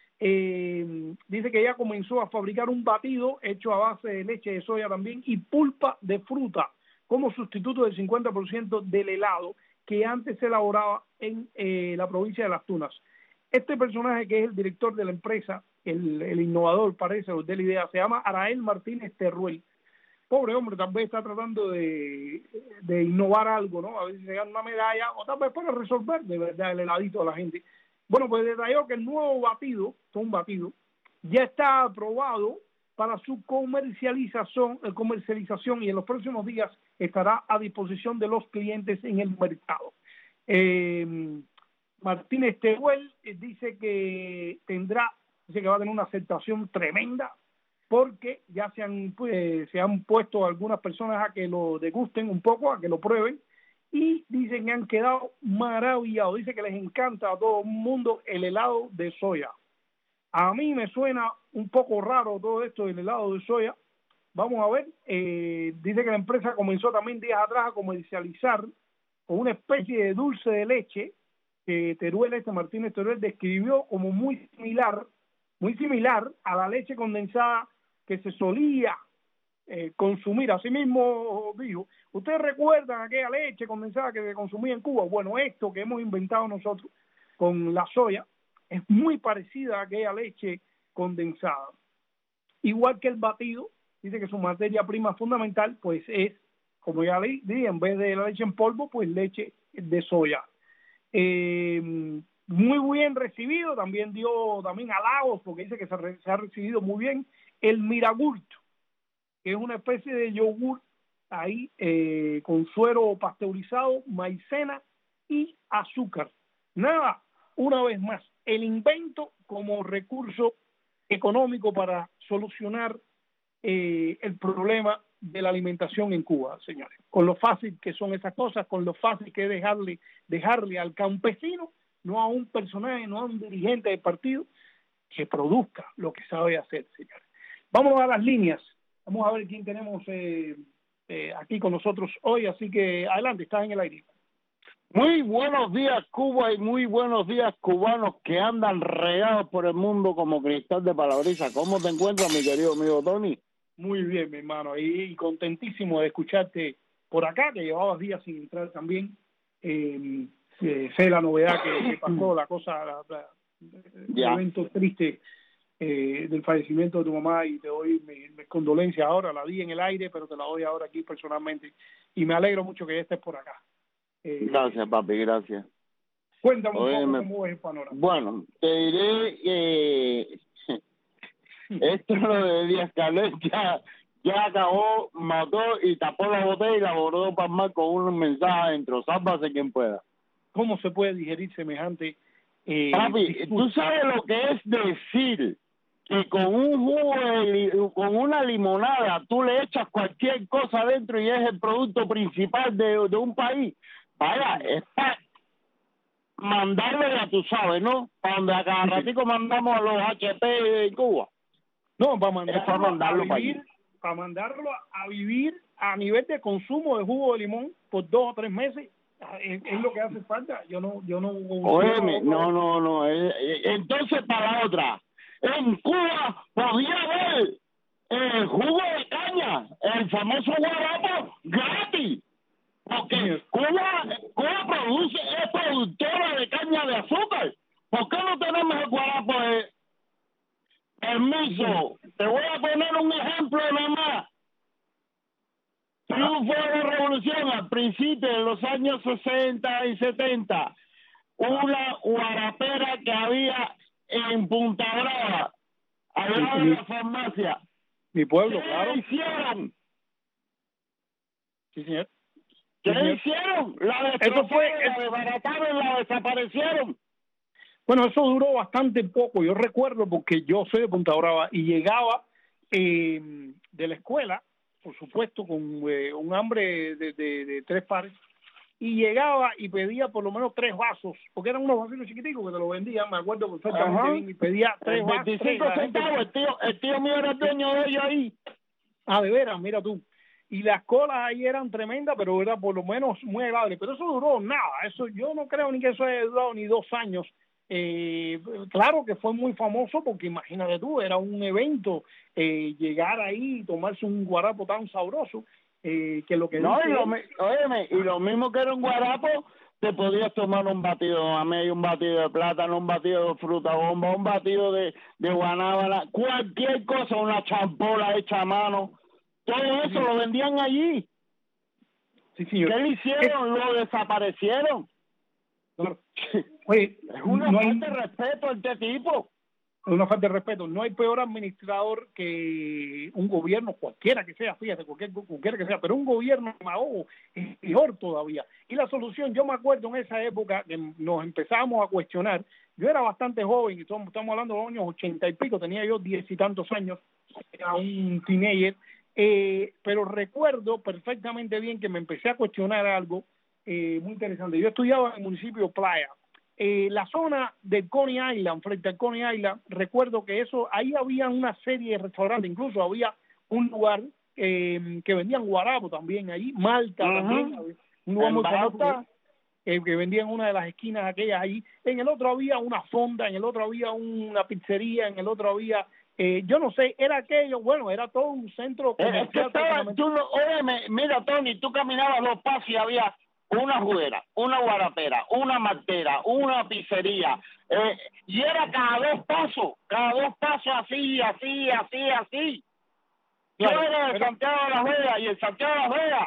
Eh, dice que ya comenzó a fabricar un batido hecho a base de leche de soya también y pulpa de fruta como sustituto del cincuenta por ciento del helado que antes se elaboraba en eh, la provincia de Las Tunas. Este personaje, que es el director de la empresa, el, el innovador, parece, o de la idea, se llama Arael Martínez Terruel. Pobre hombre, tal vez está tratando de, de innovar algo, ¿no? A ver si se gana una medalla, o tal vez para resolver de verdad el heladito a la gente. Bueno, pues detalló que el nuevo batido, un batido, ya está aprobado para su comercialización, comercialización y en los próximos días estará a disposición de los clientes en el mercado. Eh, Martínez Tehuel dice que tendrá, dice que va a tener una aceptación tremenda, porque ya se han, pues, se han puesto algunas personas a que lo degusten un poco, a que lo prueben, y dicen que han quedado maravillados. Dice que les encanta a todo el mundo el helado de soya. A mí me suena un poco raro todo esto del helado de soya. Vamos a ver. Eh, dice que la empresa comenzó también días atrás a comercializar con una especie de dulce de leche que Teruel, este Martínez Teruel, describió como muy similar, muy similar a la leche condensada que se solía eh, consumir. Así mismo dijo, ¿ustedes recuerdan aquella leche condensada que se consumía en Cuba? Bueno, esto que hemos inventado nosotros con la soya es muy parecida a aquella leche condensada. Igual que el batido, dice que su materia prima fundamental pues es, como ya le dije, en vez de la leche en polvo, pues leche de soya. eh, muy bien recibido, también dio también halagos porque dice que se, re, se ha recibido muy bien el Miragurt, que es una especie de yogur ahí eh, con suero pasteurizado, maicena y azúcar. Nada, una vez más, el invento como recurso económico para solucionar eh, el problema de la alimentación en Cuba, señores. Con lo fácil que son esas cosas, con lo fácil que es dejarle, dejarle al campesino, no a un personaje, no a un dirigente del partido, que produzca lo que sabe hacer, señores. Vamos a las líneas. Vamos a ver quién tenemos eh, eh, aquí con nosotros hoy. Así que adelante, estás en el aire. Muy buenos días, Cuba, y muy buenos días, cubanos que andan regados por el mundo como cristal de palabriza. ¿Cómo te encuentras, mi querido amigo Tony? Muy bien, mi hermano, y, y contentísimo de escucharte por acá, que llevabas días sin entrar también. Eh, eh, sé la novedad que, que pasó, la cosa, la, la, el evento triste eh, del fallecimiento de tu mamá, y te doy mis mi condolencias ahora. La di en el aire, pero te la doy ahora aquí personalmente, y me alegro mucho que estés por acá. Eh, gracias, papi, gracias. Cuéntame un Oye, poco me... cómo ves el panorama. Bueno, te diré que esto lo de Díaz Canel ya, ya acabó, mató y tapó la botella y la bordó para más con un mensaje adentro. Sálvase quien pueda. ¿Cómo se puede digerir semejante? Eh, Papi, discurso? tú sabes lo que es decir que con un jugo, de, con una limonada, tú le echas cualquier cosa adentro y es el producto principal de, de un país. Vaya, es para mandarle, ya tú sabes, ¿no? Para donde a cada ratico mandamos a los H P de Cuba. No, para mandarlo, es para mandarlo a vivir, para, para mandarlo a vivir a nivel de consumo de jugo de limón por dos o tres meses. Es, es lo que hace falta. Yo no, yo no. Óyeme, no, no, no. Eh, eh, entonces, para la otra, en Cuba podía haber el jugo de caña, el famoso guarapo, gratis. Porque sí. Cuba, Cuba produce, es productora de caña de azúcar. ¿Por qué no tenemos el guarapo? Eh? Permiso, te voy a poner un ejemplo nada más. Triunfo de la revolución al principio de los años sesenta y setenta, una guarapera que había en Punta Brava, al lado de la farmacia. Mi pueblo, ¿Qué claro. hicieron? Sí, señor. ¿Qué sí, señor. hicieron? La destrozaron, la desbarataron, la desaparecieron. Bueno, eso duró bastante poco. Yo recuerdo porque yo soy de Punta Brava y llegaba eh, de la escuela, por supuesto, con eh, un hambre de, de, de tres pares, y llegaba y pedía por lo menos tres vasos, porque eran unos vasitos chiquiticos que te lo vendían, me acuerdo perfectamente Ajá. bien, y pedía tres vasos. veinticinco centavos, el tío, el tío mío era el dueño de ellos ahí. Ah, de veras, mira tú. Y las colas ahí eran tremendas, pero era por lo menos muy agradable. Pero eso duró nada, eso yo no creo ni que eso haya durado ni dos años. Eh, claro que fue muy famoso porque imagínate tú, era un evento eh, llegar ahí y tomarse un guarapo tan sabroso eh, que lo que no dice y lo, es, óyeme, y lo mismo que era un guarapo, te podías tomar un batido de mamey, un batido de plátano, un batido de fruta bomba, un batido de, de guanábana, cualquier cosa, una champola hecha a mano, todo eso sí. Lo vendían allí. Sí, señor. ¿Qué le hicieron? ¿Qué? Lo desaparecieron. No. Oye, es una no falta hay, de respeto a este tipo. Es una falta de respeto. No hay peor administrador que un gobierno, cualquiera que sea, fíjate, cualquier, cualquiera que sea, pero un gobierno demagogo es peor todavía. Y la solución, yo me acuerdo en esa época que nos empezamos a cuestionar. Yo era bastante joven, estamos, estamos hablando de los años ochenta y pico, tenía yo diez y tantos años, era un teenager, eh, pero recuerdo perfectamente bien que me empecé a cuestionar algo Eh, muy interesante. Yo estudiaba en el municipio Playa. Eh, la zona del Coney Island, frente al Coney Island, recuerdo que eso, ahí había una serie de restaurantes, incluso había un lugar eh, que vendían guarapo también ahí, Malta uh-huh. también, un lugar muy famoso eh, que vendían en una de las esquinas aquellas ahí. En el otro había una fonda, en el otro había una pizzería, en el otro había Eh, yo no sé, era aquello, bueno, era todo un centro comercial. Es que estaba, tú no, óyeme, mira, Tony, tú caminabas dos pasos y había una juguera, una guarapera, una martera, una pizzería, eh, y era cada dos pasos, cada dos pasos así, así, así, así. Yo Claro, era de pero... Santiago de las Vegas, y en Santiago de las Vegas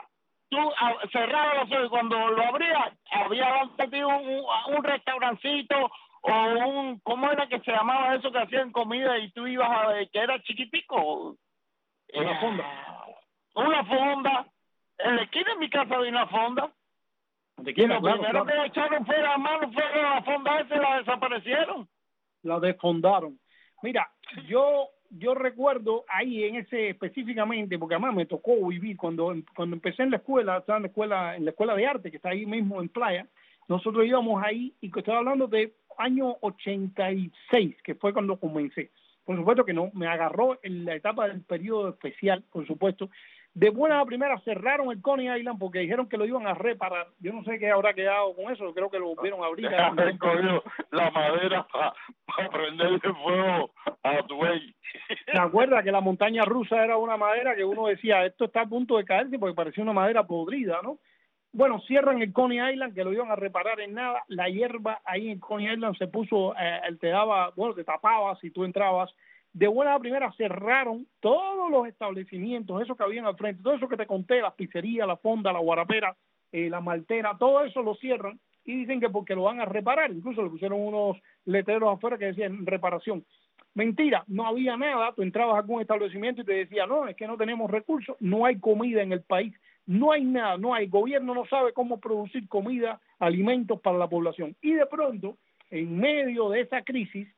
tú a, cerrabas los ojos y cuando lo abrías, había antes de un, un, un restaurancito o un, ¿cómo era que se llamaba eso que hacían comida y tú ibas a ver, que era chiquitico? Una Eh, fonda. Una fonda. En la esquina de mi casa había una fonda. Donde Y quiera, lo claro, primero claro. que echaron fue la mano, fue la fonda esa y la desaparecieron. La desfondaron. Mira, yo yo recuerdo ahí en ese específicamente, porque además me tocó vivir cuando cuando empecé en la escuela, estaba en la escuela en la escuela de arte que está ahí mismo en Playa. Nosotros íbamos ahí y que estoy hablando de año ochenta y seis, que fue cuando comencé. Por supuesto que no, me agarró en la etapa del periodo especial, por supuesto. De buena a primera cerraron el Coney Island porque dijeron que lo iban a reparar. Yo no sé qué habrá quedado con eso, creo que lo volvieron a abrir. Cogió la madera para pa prenderle fuego a tu güey. ¿Se acuerda que la montaña rusa era una madera que uno decía, esto está a punto de caerse porque parecía una madera podrida, ¿no? Bueno, cierran el Coney Island, que lo iban a reparar en nada. La hierba ahí en Coney Island se puso, eh, él te daba, bueno, te tapabas y tú entrabas. De buena a primera cerraron todos los establecimientos, esos que habían al frente, todo eso que te conté, las pizzerías, la fonda, la guarapera, eh, la maltera, todo eso lo cierran y dicen que porque lo van a reparar. Incluso le pusieron unos letreros afuera que decían reparación. Mentira, no había nada. Tú entrabas a algún establecimiento y te decía, no, es que no tenemos recursos, no hay comida en el país, no hay nada, no hay, el gobierno no sabe cómo producir comida, alimentos para la población. Y de pronto, en medio de esa crisis,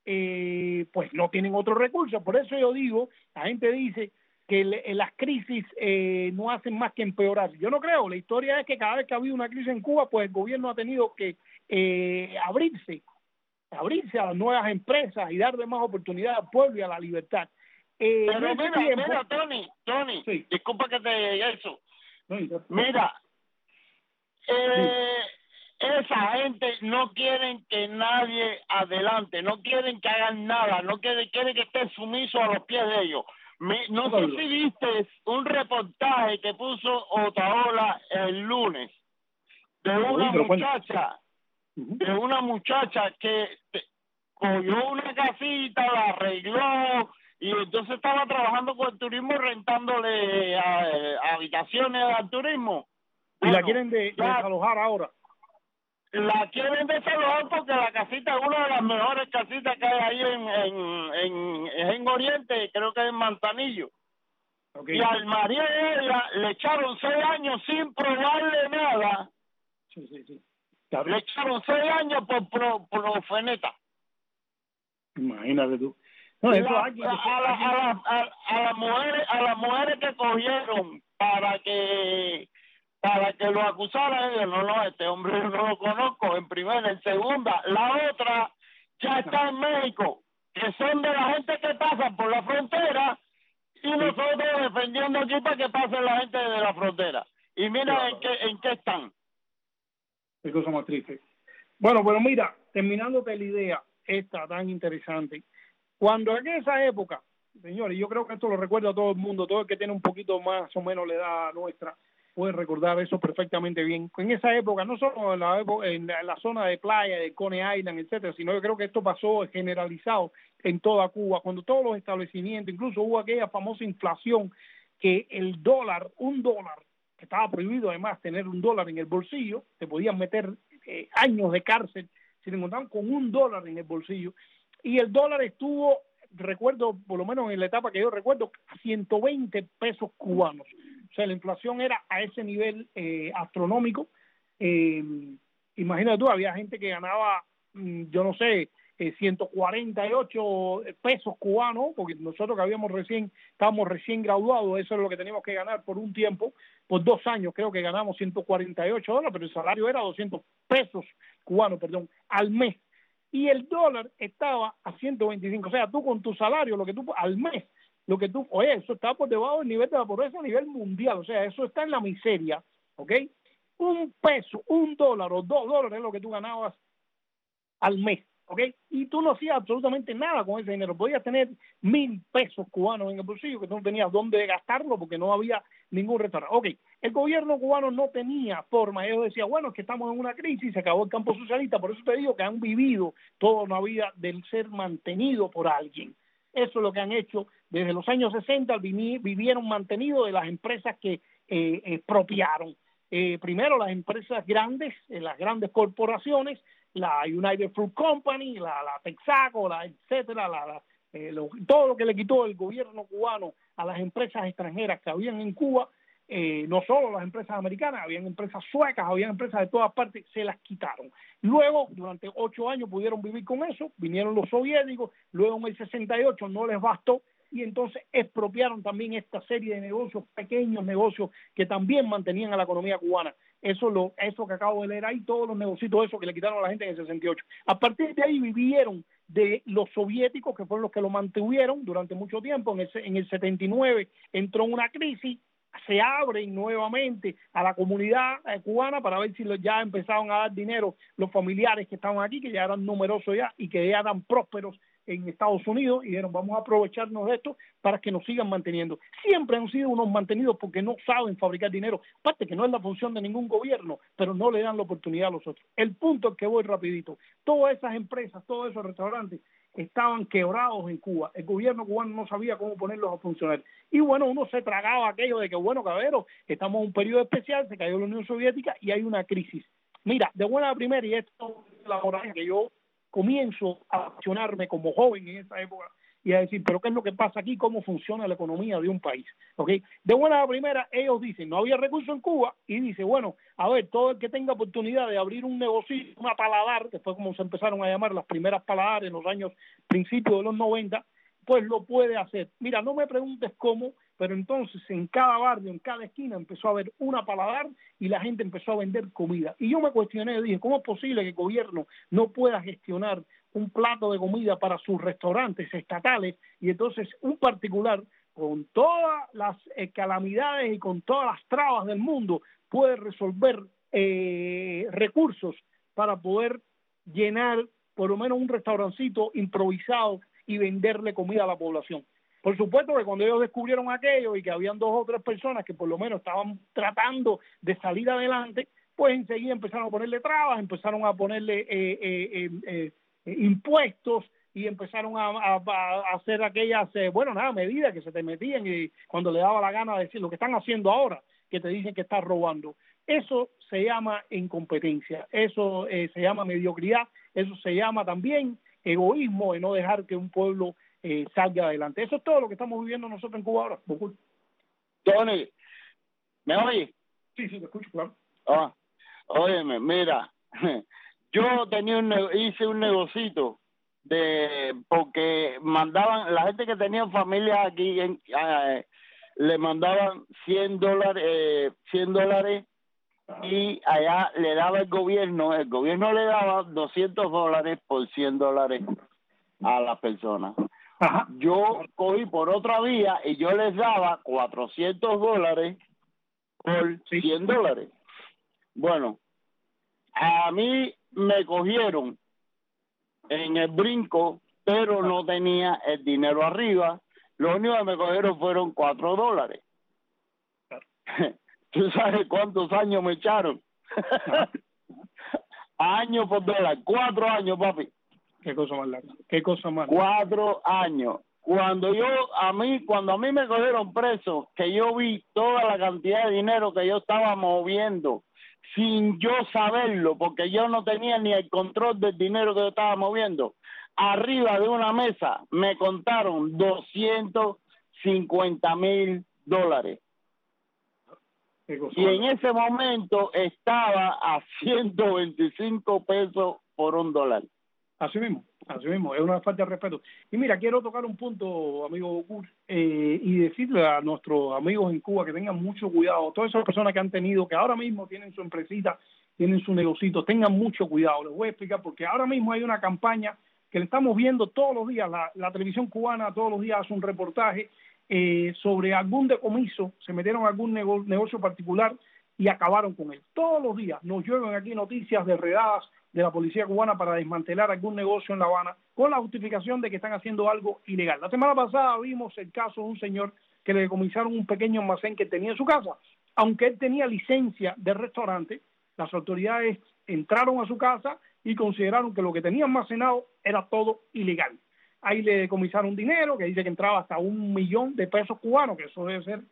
eh, pues no tienen otros recursos. Por eso yo digo, la gente dice que le, las crisis eh, no hacen más que empeorar. Yo no creo, la historia es que cada vez que ha habido una crisis en Cuba, pues el gobierno ha tenido que eh, abrirse, abrirse a las nuevas empresas y darle más oportunidad al pueblo y a la libertad. Eh, Pero mira, tiempo, mira, Tony, Tony, sí. disculpa que te diga eso. Sí. Mira, eh, esa gente no quieren que nadie adelante, no quieren que hagan nada, no quieren, quieren que estén sumisos a los pies de ellos. Mi, no sé si viste un reportaje que puso Otaola el lunes de una muchacha, de una muchacha que cogió una casita, la arregló y entonces estaba trabajando con el turismo rentándole a, a habitaciones al turismo. Y bueno, la quieren de, ya, desalojar ahora. La quieren desalojar porque la casita es una de las mejores casitas que hay ahí en en, en, en Oriente, creo que es en Manzanillo. Okay. Y al marido de ella le echaron seis años sin probarle nada. Sí, sí, sí. Claro. Le echaron seis años por pro, profeneta. Imagínate tú. No, eso la, aquí, a, a, la, a, la, a, a las mujeres a las mujeres que cogieron para que para que lo acusaran, ellos, no, no, este hombre no lo conozco, en primera, en segunda, la otra ya está en México, que son de la gente que pasa por la frontera y nosotros defendiendo aquí para que pase la gente de la frontera. Y mira claro. en qué en qué están. Qué cosa más triste. Bueno, pero mira, terminándote la idea esta tan interesante, cuando en esa época, señores, yo creo que esto lo recuerda a todo el mundo, todo el que tiene un poquito más o menos la edad nuestra, puede recordar eso perfectamente bien. En esa época, no solo en la, en la, en la zona de playa, de Coney Island, etcétera, sino yo creo que esto pasó generalizado en toda Cuba, cuando todos los establecimientos, incluso hubo aquella famosa inflación que el dólar, un dólar, que estaba prohibido además tener un dólar en el bolsillo, te podían meter eh, años de cárcel si te encontraban con un dólar en el bolsillo, y el dólar estuvo, recuerdo, por lo menos en la etapa que yo recuerdo, a ciento veinte pesos cubanos. O sea, la inflación era a ese nivel eh, astronómico. Eh, imagínate tú, había gente que ganaba, yo no sé, eh, ciento cuarenta y ocho pesos cubanos, porque nosotros que habíamos recién, estábamos recién graduados, eso es lo que teníamos que ganar por un tiempo, por dos años creo que ganamos ciento cuarenta y ocho dólares, pero el salario era doscientos pesos cubanos, perdón, al mes. Y el dólar estaba a ciento veinticinco, o sea, tú con tu salario, lo que tú, al mes, lo que tú, oye, eso está por debajo del nivel de la pobreza a nivel mundial, o sea, eso está en la miseria, ¿ok? Un peso, un dólar o dos dólares es lo que tú ganabas al mes, ¿ok? Y tú no hacías absolutamente nada con ese dinero, podías tener mil pesos cubanos en el bolsillo que tú no tenías dónde gastarlo porque no había ningún restaurante. Ok, el gobierno cubano no tenía forma, ellos decían, bueno, es que estamos en una crisis, se acabó el campo socialista, por eso te digo que han vivido toda una vida del ser mantenido por alguien. Eso es lo que han hecho desde los años sesenta, vivieron mantenidos de las empresas que eh, expropiaron. Eh, primero las empresas grandes, eh, las grandes corporaciones, la United Fruit Company, la, la Texaco, la etcétera, la, la, eh, lo, todo lo que le quitó el gobierno cubano a las empresas extranjeras que habían en Cuba, eh, no solo las empresas americanas, habían empresas suecas, habían empresas de todas partes, se las quitaron. Luego, durante ocho años pudieron vivir con eso, vinieron los soviéticos, luego en el sesenta y ocho no les bastó, y entonces expropiaron también esta serie de negocios, pequeños negocios que también mantenían a la economía cubana. Eso lo, eso que acabo de leer ahí, todos los negocios, eso que le quitaron a la gente en el sesenta y ocho. A partir de ahí vivieron de los soviéticos, que fueron los que lo mantuvieron durante mucho tiempo. En el, en el setenta y nueve entró una crisis, se abren nuevamente a la comunidad eh, cubana para ver si lo, ya empezaron a dar dinero los familiares que estaban aquí, que ya eran numerosos ya y que ya eran prósperos en Estados Unidos, y dijeron vamos a aprovecharnos de esto para que nos sigan manteniendo. Siempre han sido unos mantenidos porque no saben fabricar dinero, aparte que no es la función de ningún gobierno, pero no le dan la oportunidad a los otros. El punto es que voy rapidito, todas esas empresas, todos esos restaurantes estaban quebrados en Cuba, el gobierno cubano no sabía cómo ponerlos a funcionar, y bueno, uno se tragaba aquello de que bueno, cabero, estamos en un periodo especial, se cayó la Unión Soviética y hay una crisis. Mira, de buena a primera, y esto es la hora que yo comienzo a accionarme como joven en esa época y a decir, pero ¿qué es lo que pasa aquí? ¿Cómo funciona la economía de un país? ¿Okay? De buena a primera, ellos dicen, no había recursos en Cuba, y dice, bueno, a ver, todo el que tenga oportunidad de abrir un negocio, una paladar, que fue como se empezaron a llamar las primeras paladares en los años principios de los noventa, pues lo puede hacer. Mira, no me preguntes cómo, pero entonces en cada barrio, en cada esquina empezó a haber una paladar y la gente empezó a vender comida. Y yo me cuestioné, dije, ¿cómo es posible que el gobierno no pueda gestionar un plato de comida para sus restaurantes estatales? Y entonces un particular, con todas las eh, calamidades y con todas las trabas del mundo, puede resolver eh, recursos para poder llenar por lo menos un restaurancito improvisado y venderle comida a la población. Por supuesto que cuando ellos descubrieron aquello y que habían dos o tres personas que por lo menos estaban tratando de salir adelante, pues enseguida empezaron a ponerle trabas, empezaron a ponerle eh, eh, eh, eh, impuestos y empezaron a, a, a hacer aquellas, eh, bueno, nada, medidas que se te metían y cuando le daba la gana de decir lo que están haciendo ahora, que te dicen que estás robando. Eso se llama incompetencia, eso eh, se llama mediocridad, eso se llama también egoísmo de no dejar que un pueblo eh, salga adelante. Eso es todo lo que estamos viviendo nosotros en Cuba ahora. Tony, ¿me oye? Sí, sí, te escucho, claro. Ah, óyeme, mira, yo tenía un, hice un negocito de, porque mandaban, la gente que tenía familia aquí, en, eh, le mandaban cien dólares, eh, cien dólares, y allá le daba el gobierno, el gobierno le daba doscientos dólares por cien dólares a las personas. Ajá. Yo cogí por otra vía y yo les daba cuatrocientos dólares por cien dólares. Bueno, a mí me cogieron en el brinco, pero no tenía el dinero arriba. Lo único que me cogieron fueron cuatro dólares. ¿Tú sabes cuántos años me echaron? Años por dólar, cuatro años, papi. Qué cosa más larga, qué cosa más larga. Cuatro años. Cuando yo, a mí, cuando a mí me cogieron preso, que yo vi toda la cantidad de dinero que yo estaba moviendo, sin yo saberlo, porque yo no tenía ni el control del dinero que yo estaba moviendo, arriba de una mesa me contaron doscientos cincuenta mil dólares. Y en ese momento estaba a ciento veinticinco pesos por un dólar. Así mismo, así mismo, es una falta de respeto. Y mira, quiero tocar un punto, amigo Kurt, eh, y decirle a nuestros amigos en Cuba que tengan mucho cuidado. Todas esas personas que han tenido, que ahora mismo tienen su empresita, tienen su negocito, tengan mucho cuidado. Les voy a explicar porque ahora mismo hay una campaña que le estamos viendo todos los días. La, la televisión cubana todos los días hace un reportaje Eh, sobre algún decomiso, se metieron a algún nego negocio particular y acabaron con él. Todos los días nos llueven aquí noticias de redadas de la policía cubana para desmantelar algún negocio en La Habana con la justificación de que están haciendo algo ilegal. La semana pasada vimos el caso de un señor que le decomisaron un pequeño almacén que tenía en su casa. Aunque él tenía licencia de restaurante, las autoridades entraron a su casa y consideraron que lo que tenía almacenado era todo ilegal. Ahí le decomisaron dinero, que dice que entraba hasta un millón de pesos cubanos, que eso debe ser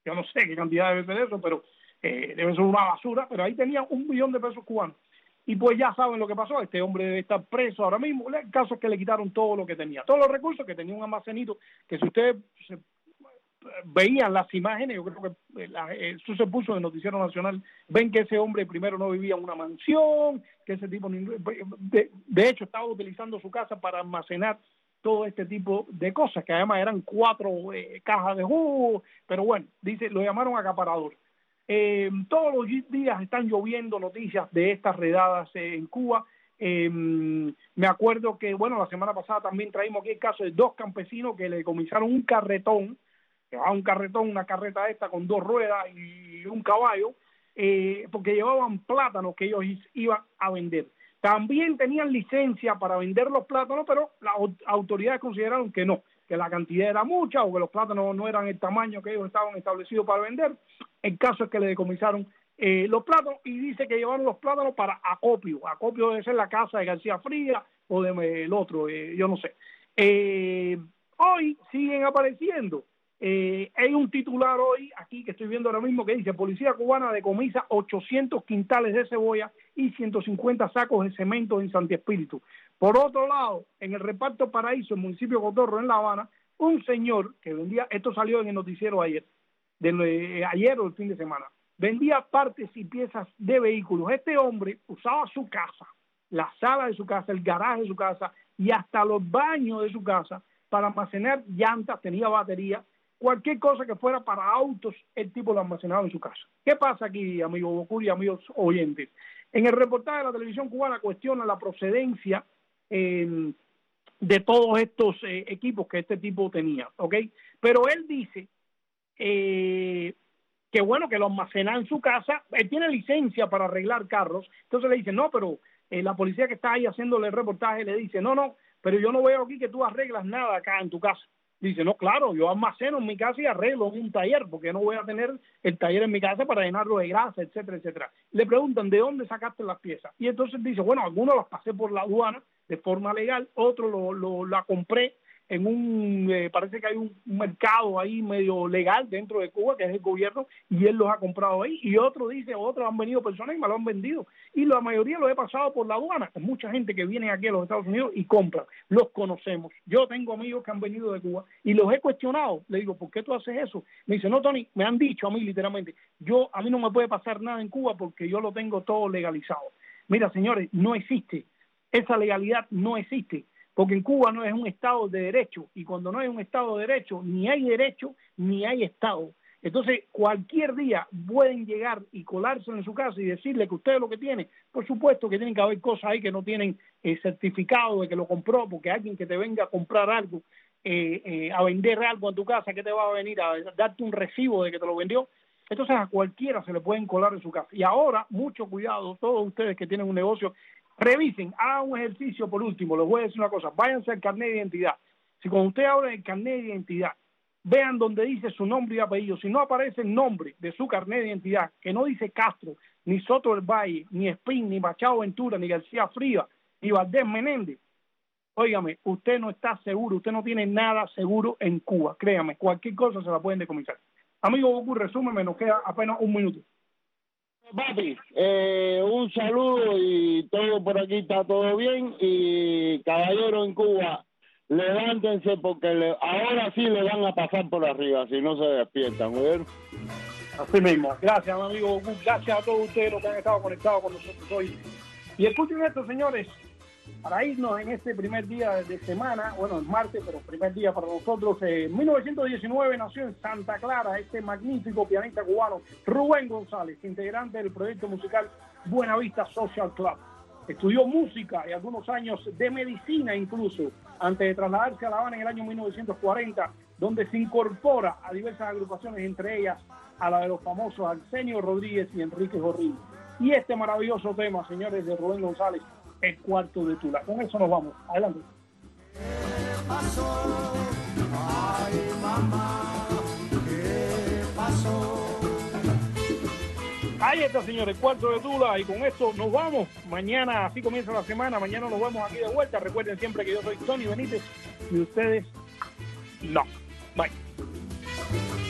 yo no sé qué cantidad debe ser eso, pero eh, debe ser una basura, pero ahí tenía un millón de pesos cubanos. Y pues ya saben lo que pasó, este hombre debe estar preso ahora mismo. El caso es que le quitaron todo lo que tenía, todos los recursos, que tenía un almacenito, que si ustedes se, veían las imágenes, yo creo que la, eso se puso en el Noticiero Nacional, ven que ese hombre primero no vivía en una mansión, que ese tipo, de, de hecho estaba utilizando su casa para almacenar todo este tipo de cosas, que además eran cuatro eh, cajas de jugo, pero bueno, dice, lo llamaron acaparador. Eh, todos los días están lloviendo noticias de estas redadas eh, en Cuba. Eh, me acuerdo que, bueno, la semana pasada también traímos aquí el caso de dos campesinos que le decomisaron un carretón, llevaban un carretón, una carreta esta con dos ruedas y un caballo, eh, porque llevaban plátanos que ellos iban a vender. También tenían licencia para vender los plátanos, pero las autoridades consideraron que no, que la cantidad era mucha o que los plátanos no eran el tamaño que ellos estaban establecidos para vender. El caso es que le decomisaron eh, los plátanos y dice que llevaron los plátanos para acopio. Acopio debe ser la casa de García Fría o del de, otro, eh, yo no sé. Eh, hoy siguen apareciendo. Eh, hay un titular hoy aquí que estoy viendo ahora mismo que dice: Policía cubana decomisa ochocientos quintales de cebolla y ciento cincuenta sacos de cemento en Santi Espíritu. Por otro lado, en el reparto Paraíso, en el municipio de Cotorro, en La Habana, un señor que vendía, esto salió en el noticiero ayer, de, eh, ayer o el fin de semana, vendía partes y piezas de vehículos. Este hombre usaba su casa, la sala de su casa, el garaje de su casa y hasta los baños de su casa para almacenar llantas, tenía batería, cualquier cosa que fuera para autos, el tipo lo almacenaba en su casa. ¿Qué pasa aquí, amigo Bocur y amigos oyentes? En el reportaje de la televisión cubana cuestiona la procedencia eh, de todos estos eh, equipos que este tipo tenía, ¿ok? Pero él dice eh, que bueno, que lo almacena en su casa, él tiene licencia para arreglar carros, entonces le dice, no, pero eh, la policía que está ahí haciéndole el reportaje le dice, no, no, pero yo no veo aquí que tú arreglas nada acá en tu casa. Dice, no, claro, yo almaceno en mi casa y arreglo en un taller, porque no voy a tener el taller en mi casa para llenarlo de grasa, etcétera, etcétera. Le preguntan, ¿de dónde sacaste las piezas? Y entonces dice, bueno, algunos las pasé por la aduana de forma legal, otro lo, lo la compré en un, eh, parece que hay un, un mercado ahí medio legal dentro de Cuba, que es el gobierno, y él los ha comprado ahí, y otro dice, otros han venido personas y me lo han vendido, y la mayoría los he pasado por la aduana. Hay mucha gente que viene aquí a los Estados Unidos y compran, los conocemos. Yo tengo amigos que han venido de Cuba, y los he cuestionado, le digo, ¿por qué tú haces eso? Me dice, no, Tony, me han dicho a mí literalmente, yo, a mí no me puede pasar nada en Cuba porque yo lo tengo todo legalizado. Mira, señores, no existe, esa legalidad no existe. Porque en Cuba no es un Estado de derecho, y cuando no hay un Estado de derecho, ni hay derecho, ni hay Estado. Entonces, cualquier día pueden llegar y colarse en su casa y decirle que usted es lo que tiene. Por supuesto que tienen que haber cosas ahí que no tienen eh, certificado de que lo compró, porque alguien que te venga a comprar algo, eh, eh, a vender algo en tu casa, que te va a venir a darte un recibo de que te lo vendió. Entonces, a cualquiera se le pueden colar en su casa. Y ahora, mucho cuidado, todos ustedes que tienen un negocio, revisen, hagan un ejercicio por último, les voy a decir una cosa, váyanse al carnet de identidad. Si cuando usted abre el carnet de identidad, vean donde dice su nombre y apellido, si no aparece el nombre de su carnet de identidad, que no dice Castro, ni Soto del Valle, ni Espín, ni Machado Ventura, ni García Fría, ni Valdés Menéndez, óigame, usted no está seguro, usted no tiene nada seguro en Cuba, créame, cualquier cosa se la pueden decomisar. Amigo Goku, resúmeme, nos queda apenas un minuto. Papi, eh, un saludo y todo por aquí está todo bien, y caballero en Cuba, levántense porque le, ahora sí le van a pasar por arriba si no se despiertan, ¿verdad? Así mismo. Gracias, mi amigo Goku, gracias a todos ustedes los que han estado conectados con nosotros hoy. Y escuchen esto, señores, para irnos en este primer día de semana, bueno, es martes, pero primer día para nosotros. Eh, en mil novecientos diecinueve nació en Santa Clara este magnífico pianista cubano, Rubén González, integrante del proyecto musical Buenavista Social Club. Estudió música y algunos años de medicina incluso, antes de trasladarse a La Habana en el año mil novecientos cuarenta, donde se incorpora a diversas agrupaciones, entre ellas a la de los famosos Arsenio Rodríguez y Enrique Jorrín. Y este maravilloso tema, señores, de Rubén González, El Cuarto de Tula. Con eso nos vamos. Adelante. ¿Qué pasó? Ay, mamá, ¿qué pasó? Ahí está, señores, El Cuarto de Tula. Y con esto nos vamos. Mañana, así comienza la semana. Mañana nos vemos aquí de vuelta. Recuerden siempre que yo soy Tony Benítez y ustedes no. Bye.